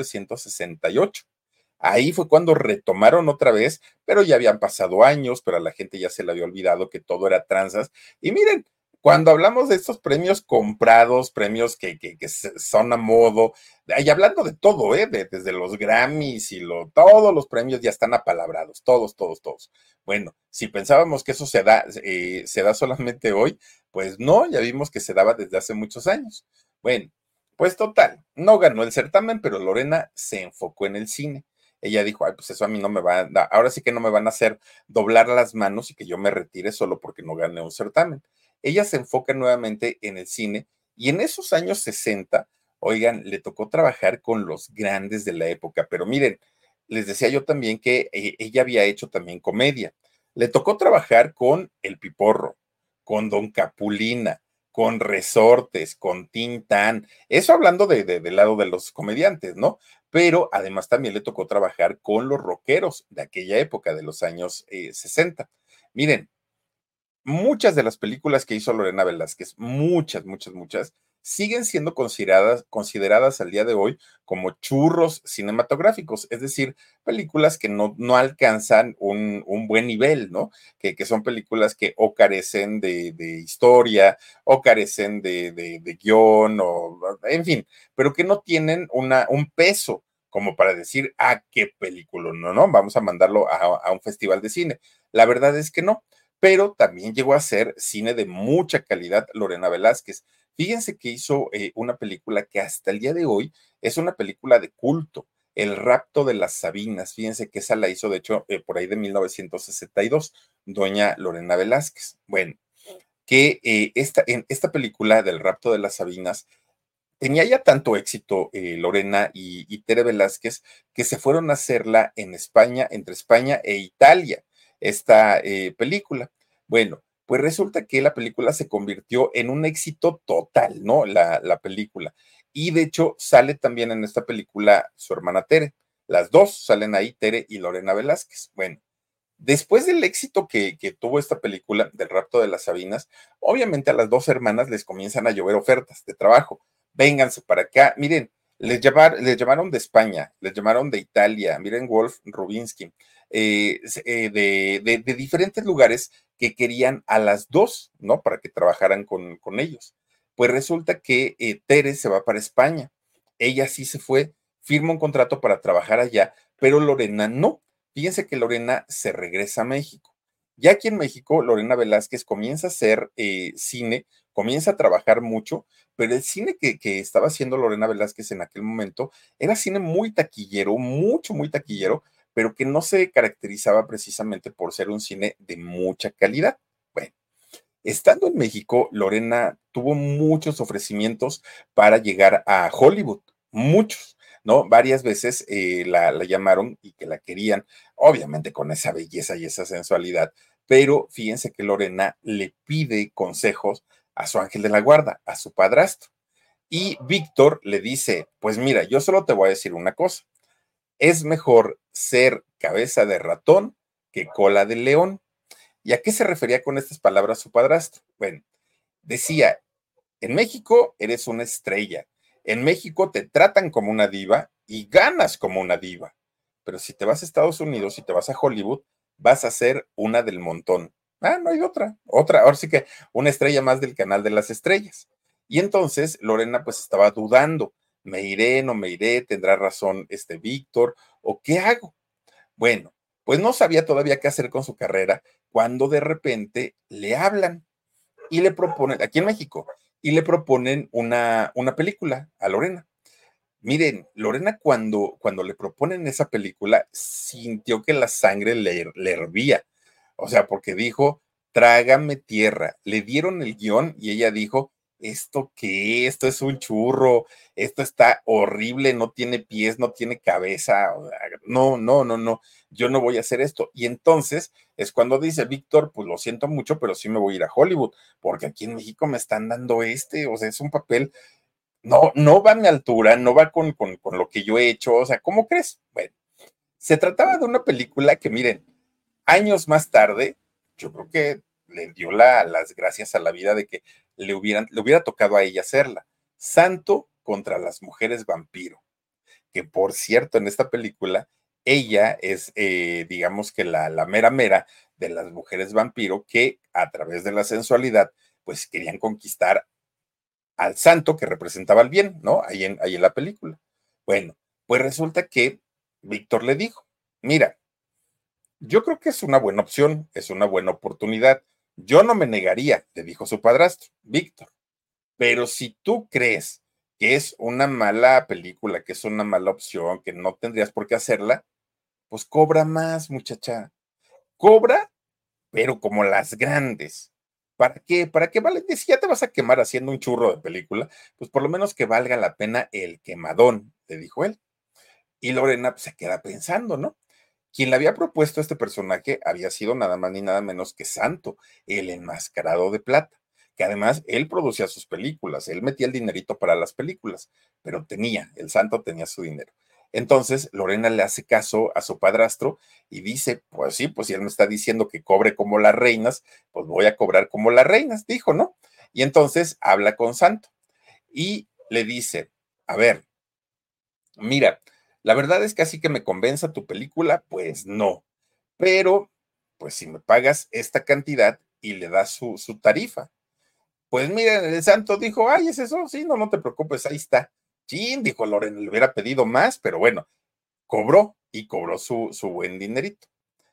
1968. Ahí fue cuando retomaron otra vez, pero ya habían pasado años, pero a la gente ya se le había olvidado que todo era tranzas. Y miren, cuando hablamos de estos premios comprados, premios que son a modo, y hablando de todo, desde los Grammys y todos los premios ya están apalabrados, todos, todos, todos. Bueno, si pensábamos que eso se da solamente hoy, pues no, ya vimos que se daba desde hace muchos años. Bueno, pues total, no ganó el certamen, pero Lorena se enfocó en el cine. Ella dijo, ay, pues eso a mí no me va a, ahora sí que no me van a hacer doblar las manos y que yo me retire solo porque no gané un certamen. Ella se enfoca nuevamente en el cine y en esos años 60, oigan, le tocó trabajar con los grandes de la época, pero miren, les decía yo también que ella había hecho también comedia. Le tocó trabajar con El Piporro, con Don Capulina, con Resortes, con Tintán, eso hablando del lado de los comediantes, ¿no? Pero además también le tocó trabajar con los rockeros de aquella época, de los años 60. Miren, muchas de las películas que hizo Lorena Velázquez, muchas, muchas, muchas, siguen siendo consideradas al día de hoy como churros cinematográficos, es decir, películas que no alcanzan un buen nivel, ¿no? Que son películas que o carecen de historia, o carecen de guión, o en fin, pero que no tienen un peso como para decir, ah, qué película, no, vamos a mandarlo a un festival de cine. La verdad es que no, pero también llegó a ser cine de mucha calidad Lorena Velázquez. Fíjense que hizo una película que hasta el día de hoy es una película de culto, El rapto de las Sabinas. Fíjense que esa la hizo, de hecho, por ahí de 1962, doña Lorena Velázquez. Bueno, que en esta película del rapto de las Sabinas tenía ya tanto éxito Lorena y Tere Velázquez que se fueron a hacerla en España, entre España e Italia, esta película. Bueno, pues resulta que la película se convirtió en un éxito total, ¿no? La película. Y de hecho sale también en esta película su hermana Tere. Las dos salen ahí, Tere y Lorena Velázquez. Bueno, después del éxito que tuvo esta película del rapto de las Sabinas, obviamente a las dos hermanas les comienzan a llover ofertas de trabajo. Vénganse para acá. Miren, les llamaron de España, les llamaron de Italia, miren Wolf Rubinsky, de diferentes lugares que querían a las dos, ¿no? Para que trabajaran con ellos. Pues resulta que Tere se va para España. Ella sí se fue, firma un contrato para trabajar allá, pero Lorena no. Fíjense que Lorena se regresa a México. Ya aquí en México, Lorena Velázquez comienza a hacer cine, comienza a trabajar mucho, pero el cine que estaba haciendo Lorena Velázquez en aquel momento era cine muy taquillero, mucho, muy taquillero, pero que no se caracterizaba precisamente por ser un cine de mucha calidad. Bueno, estando en México, Lorena tuvo muchos ofrecimientos para llegar a Hollywood, muchos, ¿no? Varias veces la llamaron y que la querían, obviamente con esa belleza y esa sensualidad, pero fíjense que Lorena le pide consejos a su ángel de la guarda, a su padrastro. Y Víctor le dice, pues mira, yo solo te voy a decir una cosa, es mejor ser cabeza de ratón que cola de león. ¿Y a qué se refería con estas palabras su padrastro? Bueno, decía, en México eres una estrella, en México te tratan como una diva y ganas como una diva, pero si te vas a Estados Unidos, si te vas a Hollywood, vas a ser una del montón. Ah, no hay otra, ahora sí que una estrella más del canal de las estrellas. Y entonces Lorena pues estaba dudando, me iré, no me iré, tendrá razón este Víctor, o qué hago. Bueno, pues no sabía todavía qué hacer con su carrera cuando de repente le hablan y le proponen, aquí en México, y le proponen una película a Lorena. Miren, Lorena cuando le proponen esa película sintió que la sangre le hervía, o sea, porque dijo, trágame tierra. Le dieron el guión y ella dijo, ¿esto qué? Esto es un churro, esto está horrible, no tiene pies, no tiene cabeza, no, no, no, no, yo no voy a hacer esto. Y entonces es cuando dice, Víctor, pues lo siento mucho, pero sí me voy a ir a Hollywood, porque aquí en México me están dando o sea, es un papel no, no va a mi altura, no va con lo que yo he hecho, o sea, ¿cómo crees? Bueno, se trataba de una película que, miren, años más tarde, yo creo que le dio las gracias a la vida de que le hubiera tocado a ella hacerla. Santo contra las mujeres vampiro, que por cierto, en esta película, ella es, digamos que la mera mera de las mujeres vampiro que a través de la sensualidad, pues querían conquistar al santo que representaba el bien, ¿no? Ahí en la película. Bueno, pues resulta que Víctor le dijo, mira, yo creo que es una buena opción, es una buena oportunidad. Yo no me negaría, le dijo su padrastro, Víctor, pero si tú crees que es una mala película, que es una mala opción, que no tendrías por qué hacerla, pues cobra más, muchacha. Cobra pero como las grandes. ¿Para qué? ¿Para qué vale? Si ya te vas a quemar haciendo un churro de película, pues por lo menos que valga la pena el quemadón, le dijo él. Y Lorena pues, se queda pensando, ¿no? Quien le había propuesto este personaje había sido nada más ni nada menos que Santo, el enmascarado de plata, que además él producía sus películas, él metía el dinerito para las películas, pero el Santo tenía su dinero. Entonces Lorena le hace caso a su padrastro y dice, pues sí, pues si él me está diciendo que cobre como las reinas, pues voy a cobrar como las reinas, dijo, ¿no? Y entonces habla con Santo y le dice, a ver, mira, la verdad es que así que me convenza tu película, pues no. Pero, pues si me pagas esta cantidad y le das su tarifa. Pues mira, el santo dijo, ay, es eso, sí, no, no te preocupes, ahí está. Chin, dijo Loren, le hubiera pedido más, pero bueno, cobró y cobró su buen dinerito.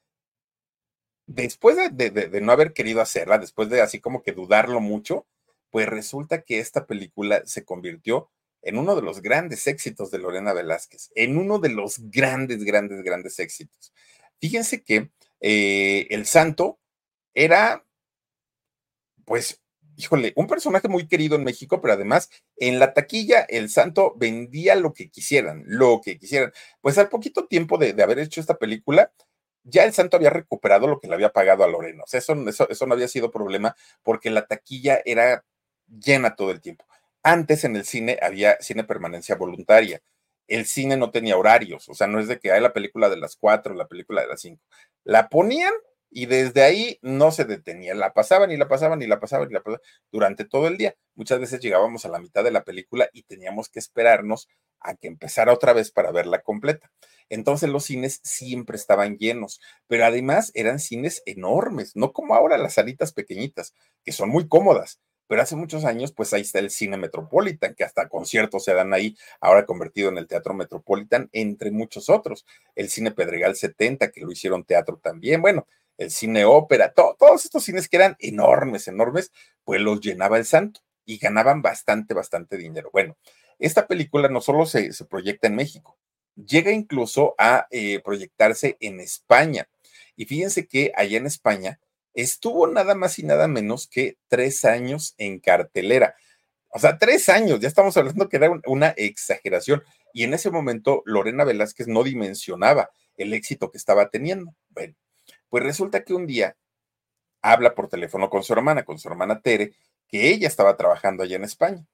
Después de no haber querido hacerla, después de así como que dudarlo mucho, pues resulta que esta película se convirtió en uno de los grandes éxitos de Lorena Velázquez, en uno de los grandes, grandes, grandes éxitos. Fíjense que El Santo era, pues, híjole, un personaje muy querido en México, pero además en la taquilla el Santo vendía lo que quisieran, lo que quisieran. Pues al poquito tiempo de haber hecho esta película, ya el Santo había recuperado lo que le había pagado a Lorena. O sea, eso no había sido problema porque la taquilla era llena todo el tiempo. Antes en el cine había cine permanencia voluntaria. El cine no tenía horarios, o sea, no es de que hay la película de las 4, la película de las 5. La ponían y desde ahí no se detenía. La pasaban y la pasaban y la pasaban y la pasaban durante todo el día. Muchas veces llegábamos a la mitad de la película y teníamos que esperarnos a que empezara otra vez para verla completa. Entonces los cines siempre estaban llenos, pero además eran cines enormes, no como ahora las salitas pequeñitas, que son muy cómodas. Pero hace muchos años, pues ahí está el cine Metropolitan, que hasta conciertos se dan ahí, ahora convertido en el Teatro Metropolitan, entre muchos otros. El cine Pedregal 70, que lo hicieron teatro también. Bueno, el cine ópera, todos estos cines que eran enormes, enormes, pues los llenaba el Santo y ganaban bastante, bastante dinero. Bueno, esta película no solo se proyecta en México, llega incluso a proyectarse en España. Y fíjense que allá en España estuvo nada más y nada menos que 3 años en cartelera. O sea, 3 años, ya estamos hablando que era una exageración. Y en ese momento Lorena Velázquez no dimensionaba el éxito que estaba teniendo. Bueno, pues resulta que un día habla por teléfono con su hermana Tere, que ella estaba trabajando allá en España.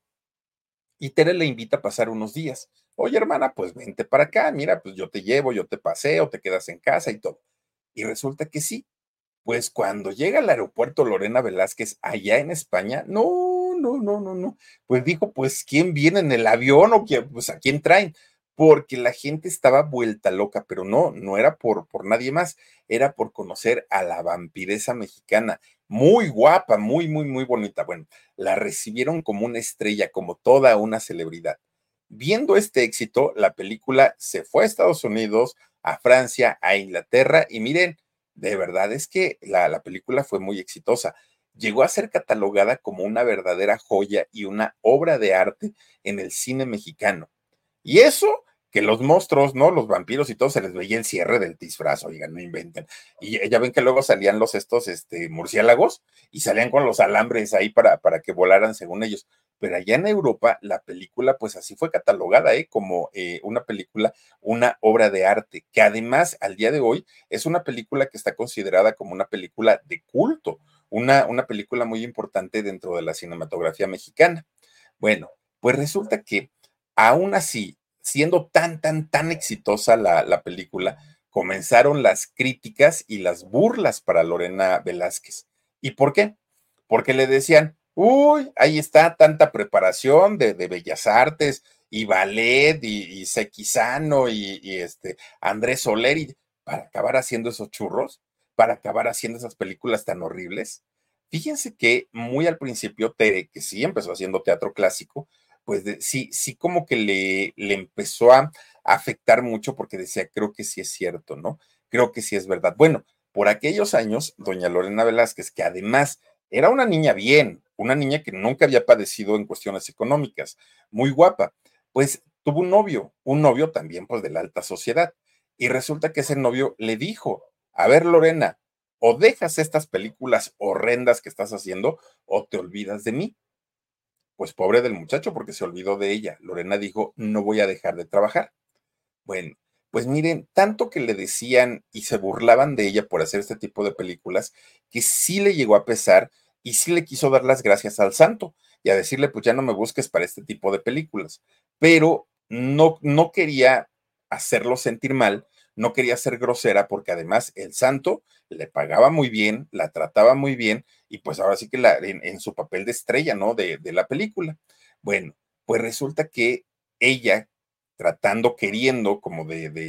Y Tere le invita a pasar unos días. Oye, hermana, pues vente para acá, mira, pues yo te llevo, yo te paseo, te quedas en casa y todo. Y resulta que sí. Pues cuando llega al aeropuerto Lorena Velázquez allá en España, no, no, no, no, no. Pues dijo, pues, ¿quién viene en el avión o quién, pues a quién traen? Porque la gente estaba vuelta loca, pero no, no era por nadie más, era por conocer a la vampiresa mexicana, muy guapa, muy, muy, muy bonita. Bueno, la recibieron como una estrella, como toda una celebridad. Viendo este éxito, la película se fue a Estados Unidos, a Francia, a Inglaterra, y miren, de verdad es que la película fue muy exitosa. Llegó a ser catalogada como una verdadera joya y una obra de arte en el cine mexicano. Y eso, que los monstruos, ¿no? Los vampiros y todo, se les veía el cierre del disfraz, oigan, no inventen. Y ya ven que luego salían murciélagos, y salían con los alambres ahí para que volaran según ellos. Pero allá en Europa, la película, pues así fue catalogada, como una película, una obra de arte, que además, al día de hoy, es una película que está considerada como una película de culto, una película muy importante dentro de la cinematografía mexicana. Bueno, pues resulta que aún así, siendo tan, tan, tan exitosa la película, comenzaron las críticas y las burlas para Lorena Velázquez. ¿Y por qué? Porque le decían, uy, ahí está tanta preparación de bellas artes y ballet y Sequizano y Andrés Soler y para acabar haciendo esos churros, para acabar haciendo esas películas tan horribles. Fíjense que muy al principio Tere, que sí empezó haciendo teatro clásico, pues sí, sí como que le empezó a afectar mucho porque decía, creo que sí es cierto, ¿no? Creo que sí es verdad. Bueno, por aquellos años, doña Lorena Velázquez, que además era una niña bien, una niña que nunca había padecido en cuestiones económicas, muy guapa, pues tuvo un novio también pues de la alta sociedad. Y resulta que ese novio le dijo, a ver Lorena, o dejas estas películas horrendas que estás haciendo o te olvidas de mí. Pues pobre del muchacho porque se olvidó de ella. Lorena dijo, no voy a dejar de trabajar. Bueno, pues miren, tanto que le decían y se burlaban de ella por hacer este tipo de películas, que sí le llegó a pesar y sí le quiso dar las gracias al santo y a decirle, pues ya no me busques para este tipo de películas. Pero no, no quería hacerlo sentir mal, no quería ser grosera porque además el santo le pagaba muy bien, la trataba muy bien y pues ahora sí que en su papel de estrella, ¿no? De la película. Bueno, pues resulta que ella tratando, queriendo como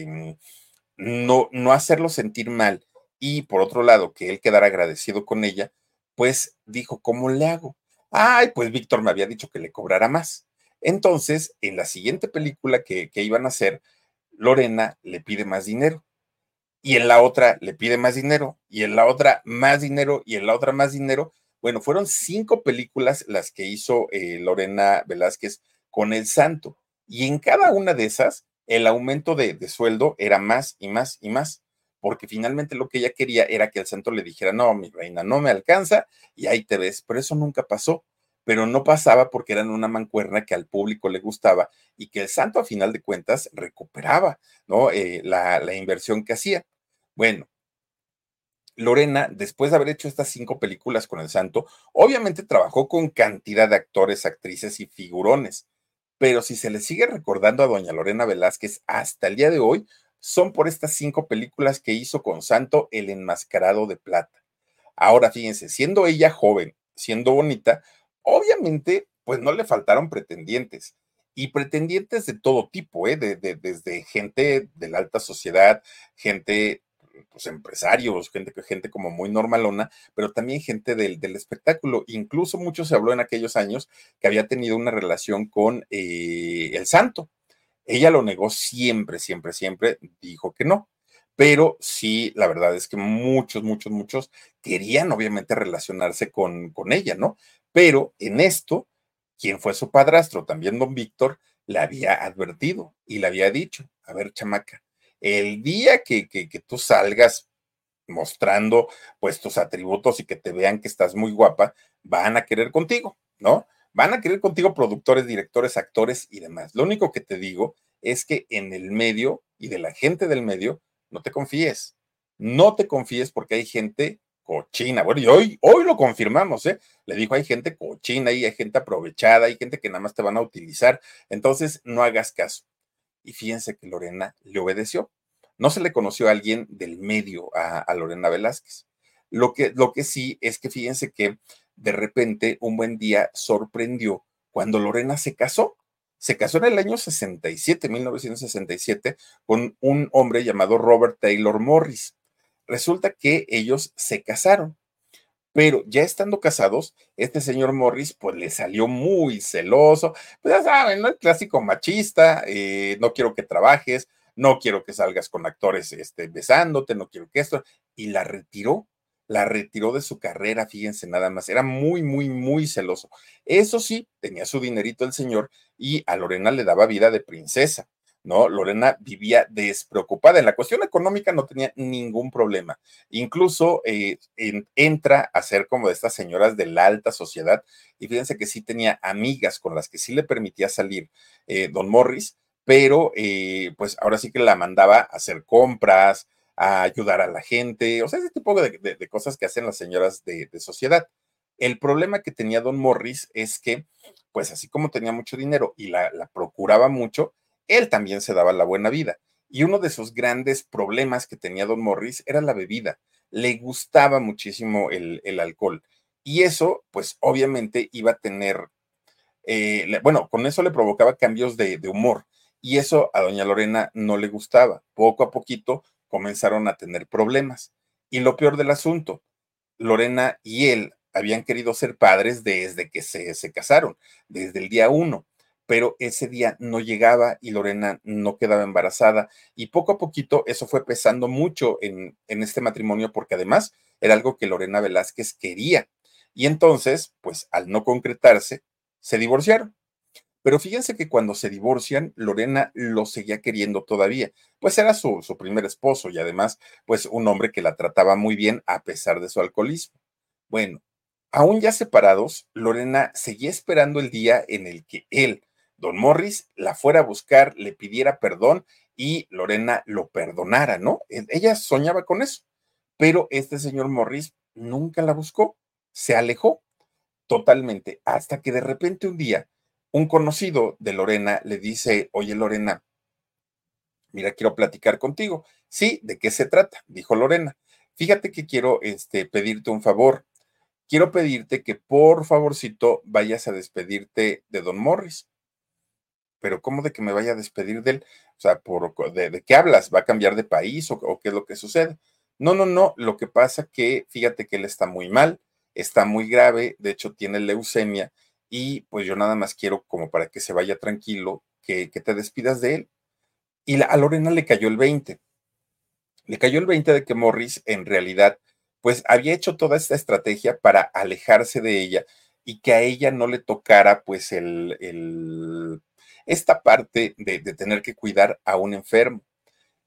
no, no hacerlo sentir mal y por otro lado que él quedara agradecido con ella, pues dijo, ¿cómo le hago? Ay, pues Víctor me había dicho que le cobrara más. Entonces, en la siguiente película que iban a hacer, Lorena le pide más dinero y en la otra le pide más dinero, y en la otra más dinero, y en la otra más dinero. Bueno, fueron 5 películas las que hizo Lorena Velázquez con El Santo, y en cada una de esas el aumento de sueldo era más y más y más. porque finalmente lo que ella quería era que el santo le dijera, no, mi reina, no me alcanza y ahí te ves, pero eso nunca pasó. Pero no pasaba porque eran una mancuerna que al público le gustaba y que el santo a final de cuentas recuperaba, ¿no? La inversión que hacía. Bueno, Lorena, después de haber hecho estas 5 películas con el santo, obviamente trabajó con cantidad de actores, actrices y figurones, pero si se le sigue recordando a doña Lorena Velázquez hasta el día de hoy, son por estas 5 películas que hizo con Santo, El Enmascarado de Plata. Ahora fíjense, siendo ella joven, siendo bonita, obviamente, pues no le faltaron pretendientes. Y pretendientes de todo tipo, ¿eh? Desde gente de la alta sociedad, gente, pues empresarios, gente como muy normalona, pero también gente del espectáculo. Incluso mucho se habló en aquellos años que había tenido una relación con el santo. Ella lo negó siempre, siempre, siempre, dijo que no. Pero sí, la verdad es que muchos, muchos, muchos querían obviamente relacionarse con ella, ¿no? Pero en esto, quien fue su padrastro, también don Víctor, le había advertido y le había dicho, a ver, chamaca, el día que tú salgas mostrando pues tus atributos y que te vean que estás muy guapa, van a querer contigo, ¿no? Van a querer contigo productores, directores, actores y demás. Lo único que te digo es que en el medio y de la gente del medio, no te confíes. No te confíes porque hay gente cochina. Bueno, y hoy lo confirmamos, ¿eh? Le dijo, hay gente cochina y hay gente aprovechada, hay gente que nada más te van a utilizar. Entonces, no hagas caso. Y fíjense que Lorena le obedeció. No se le conoció a alguien del medio a Lorena Velázquez. Lo que sí es que fíjense que de repente un buen día sorprendió cuando Lorena se casó. Se casó en el año 67, 1967, con un hombre llamado Robert Taylor Morris. Resulta que ellos se casaron. Pero ya estando casados, este señor Morris, pues le salió muy celoso. Pues ya saben, ¿no? El clásico machista, no quiero que trabajes, no quiero que salgas con actores besándote, no quiero que esto. Y la retiró de su carrera, fíjense nada más. Era muy, muy, muy celoso. Eso sí, tenía su dinerito el señor y a Lorena le daba vida de princesa. ¿No? Lorena vivía despreocupada. En la cuestión económica no tenía ningún problema. Incluso entra a ser como de estas señoras de la alta sociedad y fíjense que sí tenía amigas con las que sí le permitía salir don Morris, pero pues ahora sí que la mandaba a hacer compras, a ayudar a la gente, o sea, ese tipo de cosas que hacen las señoras de sociedad. El problema que tenía don Morris es que, pues así como tenía mucho dinero y la procuraba mucho, él también se daba la buena vida. Y uno de sus grandes problemas que tenía don Morris era la bebida. Le gustaba muchísimo el alcohol. Y eso, pues obviamente iba a tener, bueno, con eso le provocaba cambios de humor. Y eso a doña Lorena no le gustaba. Poco a poquito comenzaron a tener problemas. Y lo peor del asunto, Lorena y él habían querido ser padres desde que se casaron, desde el día uno, pero ese día no llegaba y Lorena no quedaba embarazada y poco a poquito eso fue pesando mucho en este matrimonio porque además era algo que Lorena Velázquez quería y entonces, pues al no concretarse, se divorciaron. Pero fíjense que cuando se divorcian, Lorena lo seguía queriendo todavía, pues era su primer esposo y además, pues un hombre que la trataba muy bien a pesar de su alcoholismo. Bueno, aún ya separados, Lorena seguía esperando el día en el que él, don Morris, la fuera a buscar, le pidiera perdón y Lorena lo perdonara, ¿no? Ella soñaba con eso, pero este señor Morris nunca la buscó, se alejó totalmente, hasta que de repente un día un conocido de Lorena le dice, oye Lorena, mira, quiero platicar contigo. Sí, ¿de qué se trata? Dijo Lorena. Fíjate que quiero pedirte un favor. Quiero pedirte que por favorcito vayas a despedirte de Don Morris. Pero ¿cómo de que me vaya a despedir de él? O sea, ¿de qué hablas? ¿Va a cambiar de país o qué es lo que sucede? No, no, no. Lo que pasa que fíjate que él está muy mal, está muy grave, de hecho tiene leucemia y pues yo nada más quiero como para que se vaya tranquilo, que te despidas de él. Y a Lorena le cayó el 20. Le cayó el 20 de que Morris en realidad pues había hecho toda esta estrategia para alejarse de ella y que a ella no le tocara pues esta parte de tener que cuidar a un enfermo.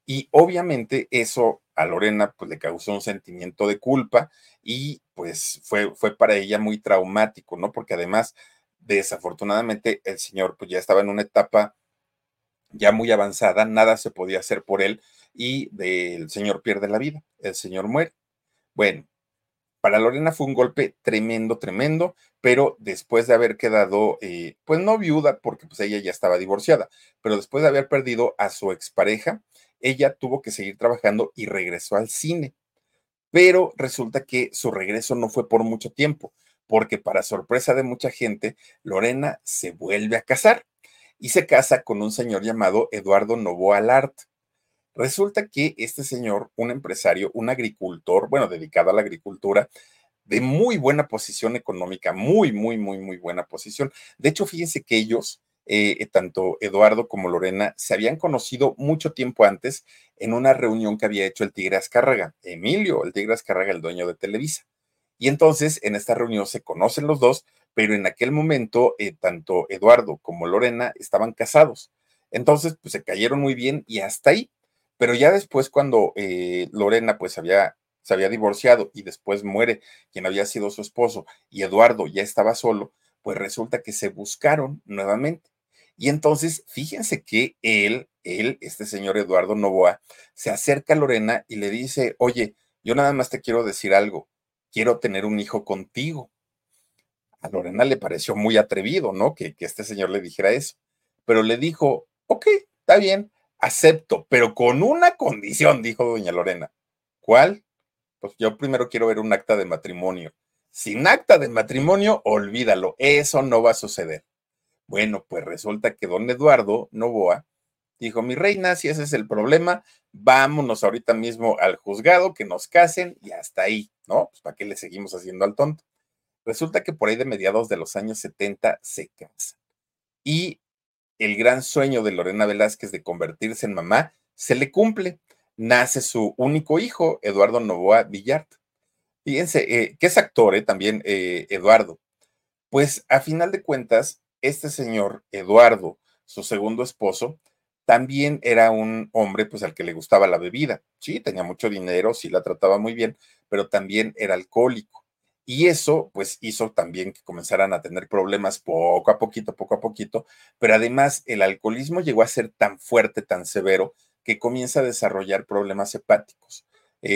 Y obviamente eso a Lorena pues le causó un sentimiento de culpa y pues fue para ella muy traumático, ¿no? Porque además, desafortunadamente, el señor pues ya estaba en una etapa ya muy avanzada, nada se podía hacer por él y el señor pierde la vida, el señor muere. Bueno, para Lorena fue un golpe tremendo, tremendo, pero después de haber quedado, pues no viuda, porque pues ella ya estaba divorciada, pero después de haber perdido a su expareja, ella tuvo que seguir trabajando y regresó al cine. Pero resulta que su regreso no fue por mucho tiempo, porque para sorpresa de mucha gente, Lorena se vuelve a casar y se casa con un señor llamado Eduardo Novoa Lart. Resulta que este señor, un empresario, un agricultor, bueno, dedicado a la agricultura, de muy buena posición económica, muy, muy, muy, muy buena posición. De hecho, fíjense que ellos, tanto Eduardo como Lorena, se habían conocido mucho tiempo antes en una reunión que había hecho el Tigre Azcárraga, Emilio, el Tigre Azcárraga, el dueño de Televisa. Y entonces en esta reunión se conocen los dos, pero en aquel momento tanto Eduardo como Lorena estaban casados. Entonces, pues se cayeron muy bien y hasta ahí. Pero ya después, cuando Lorena pues se había divorciado y después muere quien había sido su esposo y Eduardo ya estaba solo, pues resulta que se buscaron nuevamente. Y entonces, fíjense que este señor Eduardo Novoa, se acerca a Lorena y le dice, oye, yo nada más te quiero decir algo, quiero tener un hijo contigo. A Lorena le pareció muy atrevido, ¿no? Que este señor le dijera eso, pero le dijo, ok, está bien, acepto, pero con una condición, dijo doña Lorena. ¿Cuál? Pues yo primero quiero ver un acta de matrimonio. Sin acta de matrimonio, olvídalo, eso no va a suceder. Bueno, pues resulta que don Eduardo Novoa dijo, mi reina, si ese es el problema, vámonos ahorita mismo al juzgado, que nos casen y hasta ahí, ¿no? Pues para qué le seguimos haciendo al tonto. Resulta que por ahí de mediados de los años 70 se casan. Y el gran sueño de Lorena Velázquez de convertirse en mamá se le cumple. Nace su único hijo, Eduardo Novoa Villart. Fíjense, que es actor, también Eduardo. Pues a final de cuentas, este señor Eduardo, su segundo esposo, también era un hombre pues al que le gustaba la bebida. Sí, tenía mucho dinero, sí la trataba muy bien, pero también era alcohólico. Y eso pues hizo también que comenzaran a tener problemas poco a poquito, pero además el alcoholismo llegó a ser tan fuerte, tan severo, que comienza a desarrollar problemas hepáticos.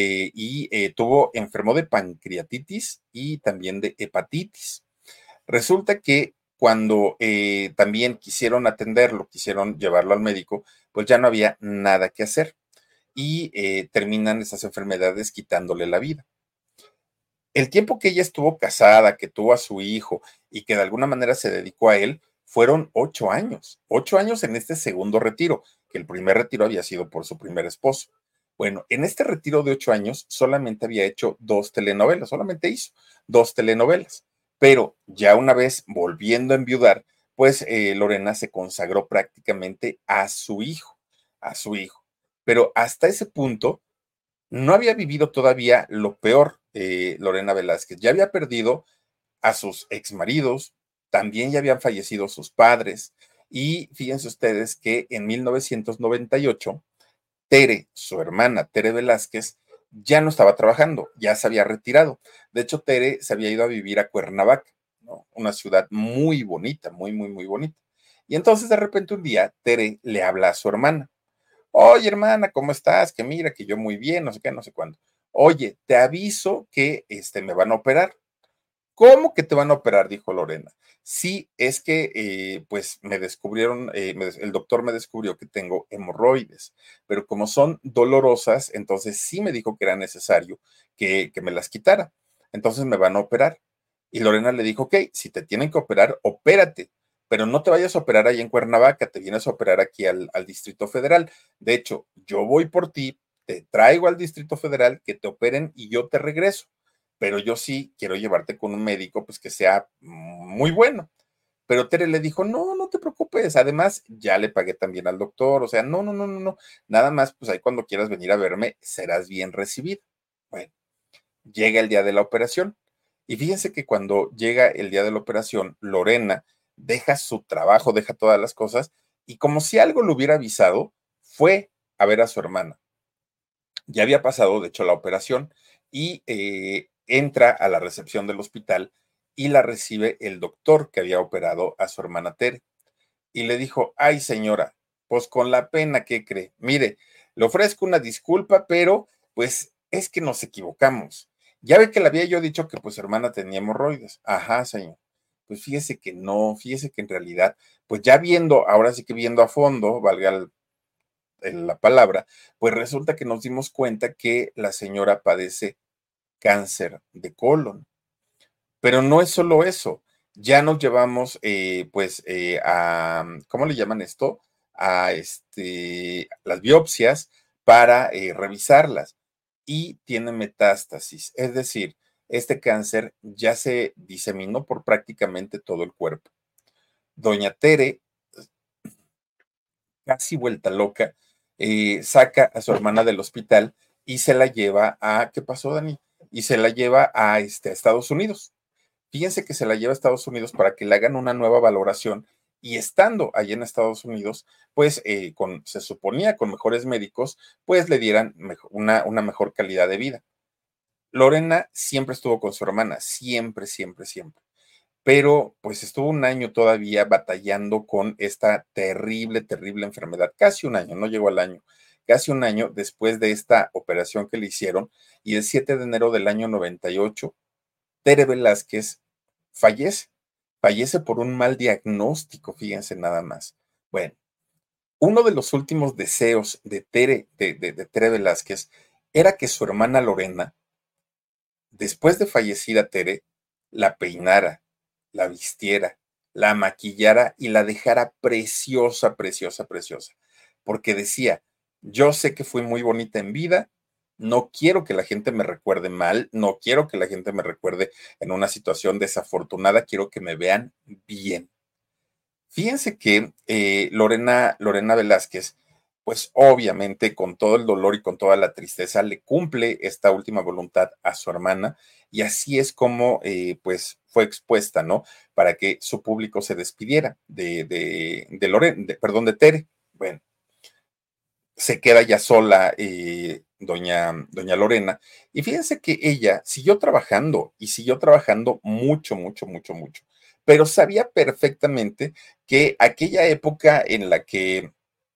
Enfermó de pancreatitis y también de hepatitis. Resulta que cuando también quisieron atenderlo, quisieron llevarlo al médico, pues ya no había nada que hacer y terminan esas enfermedades quitándole la vida. El tiempo que ella estuvo casada, que tuvo a su hijo y que de alguna manera se dedicó a él, fueron 8 años en este segundo retiro, que el primer retiro había sido por su primer esposo. Bueno, en este retiro de 8 años solamente había hecho 2 telenovelas, solamente hizo 2 telenovelas, pero ya una vez volviendo a enviudar, pues Lorena se consagró prácticamente a su hijo. Pero hasta ese punto no había vivido todavía lo peor, Lorena Velázquez. Ya había perdido a sus exmaridos, también ya habían fallecido sus padres. Y fíjense ustedes que en 1998, Tere, su hermana Tere Velázquez, ya no estaba trabajando, ya se había retirado. De hecho, Tere se había ido a vivir a Cuernavaca, ¿no? Una ciudad muy bonita, muy, muy, muy bonita. Y entonces de repente un día Tere le habla a su hermana. Oye, hermana, ¿cómo estás? Que mira, que yo muy bien, no sé qué, no sé cuándo. Oye, te aviso que me van a operar. ¿Cómo que te van a operar? Dijo Lorena. Sí, es que pues me descubrieron, el doctor me descubrió que tengo hemorroides, pero como son dolorosas, entonces sí me dijo que era necesario que me las quitara. Entonces me van a operar. Y Lorena le dijo, ok, si te tienen que operar, opérate, pero no te vayas a operar ahí en Cuernavaca, te vienes a operar aquí al Distrito Federal. De hecho, yo voy por ti, te traigo al Distrito Federal, que te operen y yo te regreso, pero yo sí quiero llevarte con un médico, pues que sea muy bueno. Pero Tere le dijo, no, no te preocupes, además ya le pagué también al doctor, o sea, no, no, no, no, no, nada más, pues ahí cuando quieras venir a verme, serás bien recibido. Bueno, llega el día de la operación y fíjense que cuando llega el día de la operación, Lorena deja su trabajo, deja todas las cosas y como si algo lo hubiera avisado, fue a ver a su hermana. Ya había pasado, de hecho, la operación y entra a la recepción del hospital y la recibe el doctor que había operado a su hermana Tere. Y le dijo, ay señora, pues con la pena que cree, mire, le ofrezco una disculpa, pero pues es que nos equivocamos. Ya ve que le había yo dicho que pues su hermana tenía hemorroides. Ajá, señor. Pues fíjese que no, fíjese que en realidad, pues ya viendo, ahora sí que viendo a fondo, valga la palabra, pues resulta que nos dimos cuenta que la señora padece cáncer de colon. Pero no es solo eso, ya nos llevamos pues a, ¿cómo le llaman esto? A las biopsias para revisarlas y tiene metástasis, es decir, este cáncer ya se diseminó por prácticamente todo el cuerpo. Doña Tere, casi vuelta loca, saca a su hermana del hospital y se la lleva a, ¿qué pasó, Dani? Y se la lleva a Estados Unidos. Fíjense que se la lleva a Estados Unidos para que le hagan una nueva valoración y estando allí en Estados Unidos, pues se suponía con mejores médicos, pues le dieran una mejor calidad de vida. Lorena siempre estuvo con su hermana, siempre, siempre, siempre. Pero pues estuvo un año todavía batallando con esta terrible, terrible enfermedad, casi un año, no llegó al año, casi un año después de esta operación que le hicieron y el 7 de enero del año 98 Tere Velázquez fallece, fallece por un mal diagnóstico, fíjense nada más. Bueno, uno de los últimos deseos de Tere Velázquez era que su hermana Lorena, después de fallecida Tere, la peinara, la vistiera, la maquillara y la dejara preciosa, preciosa, preciosa. Porque decía, yo sé que fui muy bonita en vida, no quiero que la gente me recuerde mal, no quiero que la gente me recuerde en una situación desafortunada, quiero que me vean bien. Fíjense que Lorena Velázquez, pues obviamente con todo el dolor y con toda la tristeza, le cumple esta última voluntad a su hermana y así es como pues fue expuesta, ¿no? Para que su público se despidiera perdón, de Tere. Bueno, se queda ya sola doña Lorena y fíjense que ella siguió trabajando y siguió trabajando mucho, mucho, mucho, mucho, pero sabía perfectamente que aquella época en la que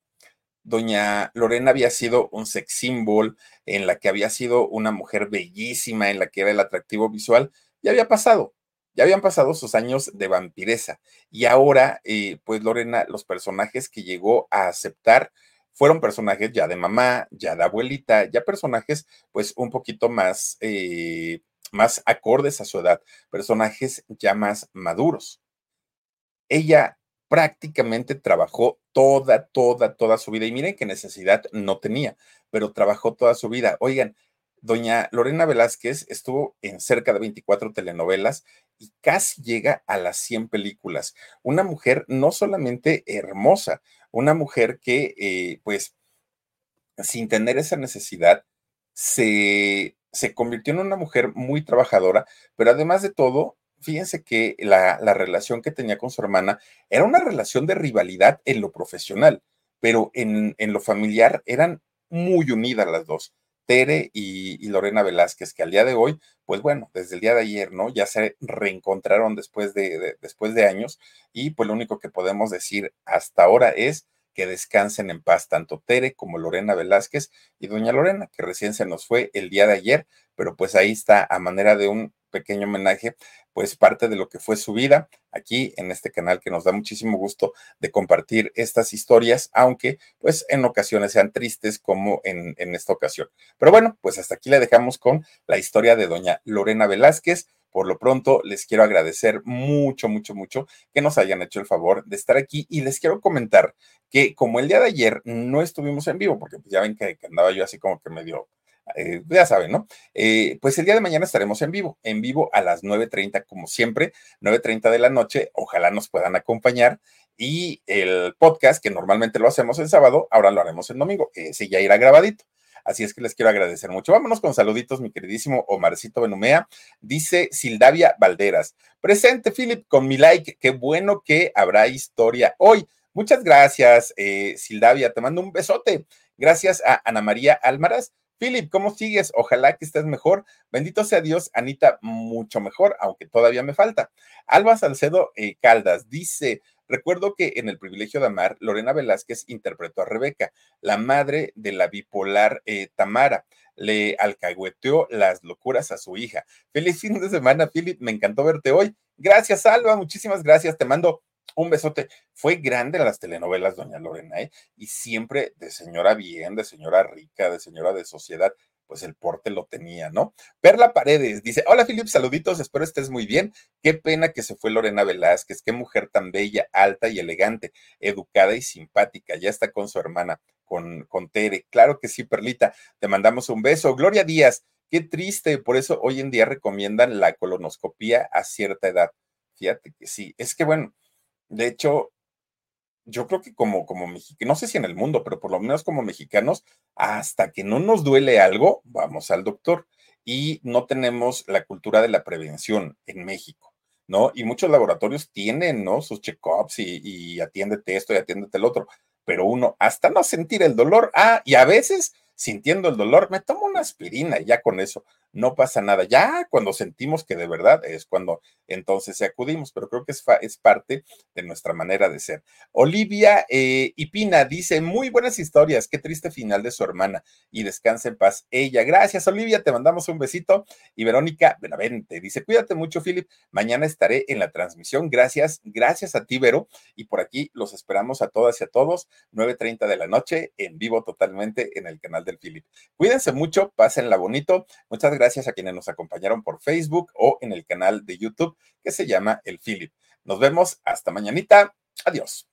doña Lorena había sido un sex symbol, en la que había sido una mujer bellísima, en la que era el atractivo visual, ya había pasado. Ya habían pasado sus años de vampiresa. Y ahora, pues Lorena, los personajes que llegó a aceptar fueron personajes ya de mamá, ya de abuelita, ya personajes pues un poquito más, más acordes a su edad, personajes ya más maduros. Ella prácticamente trabajó toda su vida. Y miren qué necesidad no tenía, pero trabajó toda su vida. Oigan, doña Lorena Velázquez estuvo en cerca de 24 telenovelas y casi llega a las 100 películas. Una mujer no solamente hermosa, una mujer que, pues, sin tener esa necesidad, se convirtió en una mujer muy trabajadora, pero además de todo, fíjense que la relación que tenía con su hermana era una relación de rivalidad en lo profesional, pero en lo familiar eran muy unidas las dos. Tere y Lorena Velázquez, que al día de hoy, pues bueno, desde el día de ayer, ¿no? Ya se reencontraron después de años y pues lo único que podemos decir hasta ahora es que descansen en paz tanto Tere como Lorena Velázquez y doña Lorena, que recién se nos fue el día de ayer, pero pues ahí está a manera de un pequeño homenaje, pues parte de lo que fue su vida aquí en este canal que nos da muchísimo gusto de compartir estas historias, aunque pues en ocasiones sean tristes como en esta ocasión. Pero bueno, pues hasta aquí le dejamos con la historia de doña Lorena Velázquez. Por lo pronto, les quiero agradecer mucho, mucho, mucho que nos hayan hecho el favor de estar aquí y les quiero comentar que como el día de ayer no estuvimos en vivo, porque pues ya ven que andaba yo así como que medio, ya saben, ¿no? Pues el día de mañana estaremos en vivo a las 9:30 como siempre, 9:30 de la noche, ojalá nos puedan acompañar. Y el podcast, que normalmente lo hacemos en sábado, ahora lo haremos en domingo, ese ya irá grabadito. Así es que les quiero agradecer mucho. Vámonos con saluditos, mi queridísimo Omarcito Benumea. Dice Sildavia Valderas. Presente, Philip, con mi like. Qué bueno que habrá historia hoy. Muchas gracias, Sildavia, te mando un besote. Gracias a Ana María Álmaras. Philip, ¿cómo sigues? Ojalá que estés mejor. Bendito sea Dios, Anita, mucho mejor, aunque todavía me falta. Alba Salcedo Caldas dice, recuerdo que en El privilegio de amar, Lorena Velázquez interpretó a Rebeca, la madre de la bipolar Tamara. Le alcahueteó las locuras a su hija. Feliz fin de semana, Philip. Me encantó verte hoy. Gracias, Alba. Muchísimas gracias. Te mando un besote. Fue grande en las telenovelas, doña Lorena, ¿eh? Y siempre de señora bien, de señora rica, de señora de sociedad, pues el porte lo tenía, ¿no? Perla Paredes dice, hola Philip, saluditos, espero estés muy bien. Qué pena que se fue Lorena Velázquez, qué mujer tan bella, alta y elegante, educada y simpática, ya está con su hermana, con Tere. Claro que sí, Perlita, te mandamos un beso. Gloria Díaz, qué triste, por eso hoy en día recomiendan la colonoscopía a cierta edad. Fíjate que sí, es que bueno, de hecho, yo creo que como mexicanos, no sé si en el mundo, pero por lo menos como mexicanos, hasta que no nos duele algo, vamos al doctor. Y no tenemos la cultura de la prevención en México, ¿no? Y muchos laboratorios tienen, ¿no? Sus check-ups y atiéndete esto y atiéndete el otro. Pero uno, hasta no sentir el dolor, y a veces sintiendo el dolor, me tomo una aspirina y ya con eso no pasa nada. Ya cuando sentimos que de verdad es cuando entonces acudimos, pero creo que es parte de nuestra manera de ser. Olivia Ipina dice, muy buenas historias, qué triste final de su hermana y descansa en paz ella. Gracias, Olivia, te mandamos un besito. Y Verónica Benavente dice, cuídate mucho, Philip, mañana estaré en la transmisión. Gracias, gracias a ti, Vero, y por aquí los esperamos a todas y a todos, 9:30 de la noche, en vivo totalmente en el canal del Philip. Cuídense mucho, pásenla bonito. Muchas gracias a quienes nos acompañaron por Facebook o en el canal de YouTube que se llama El Philip. Nos vemos hasta mañanita. Adiós.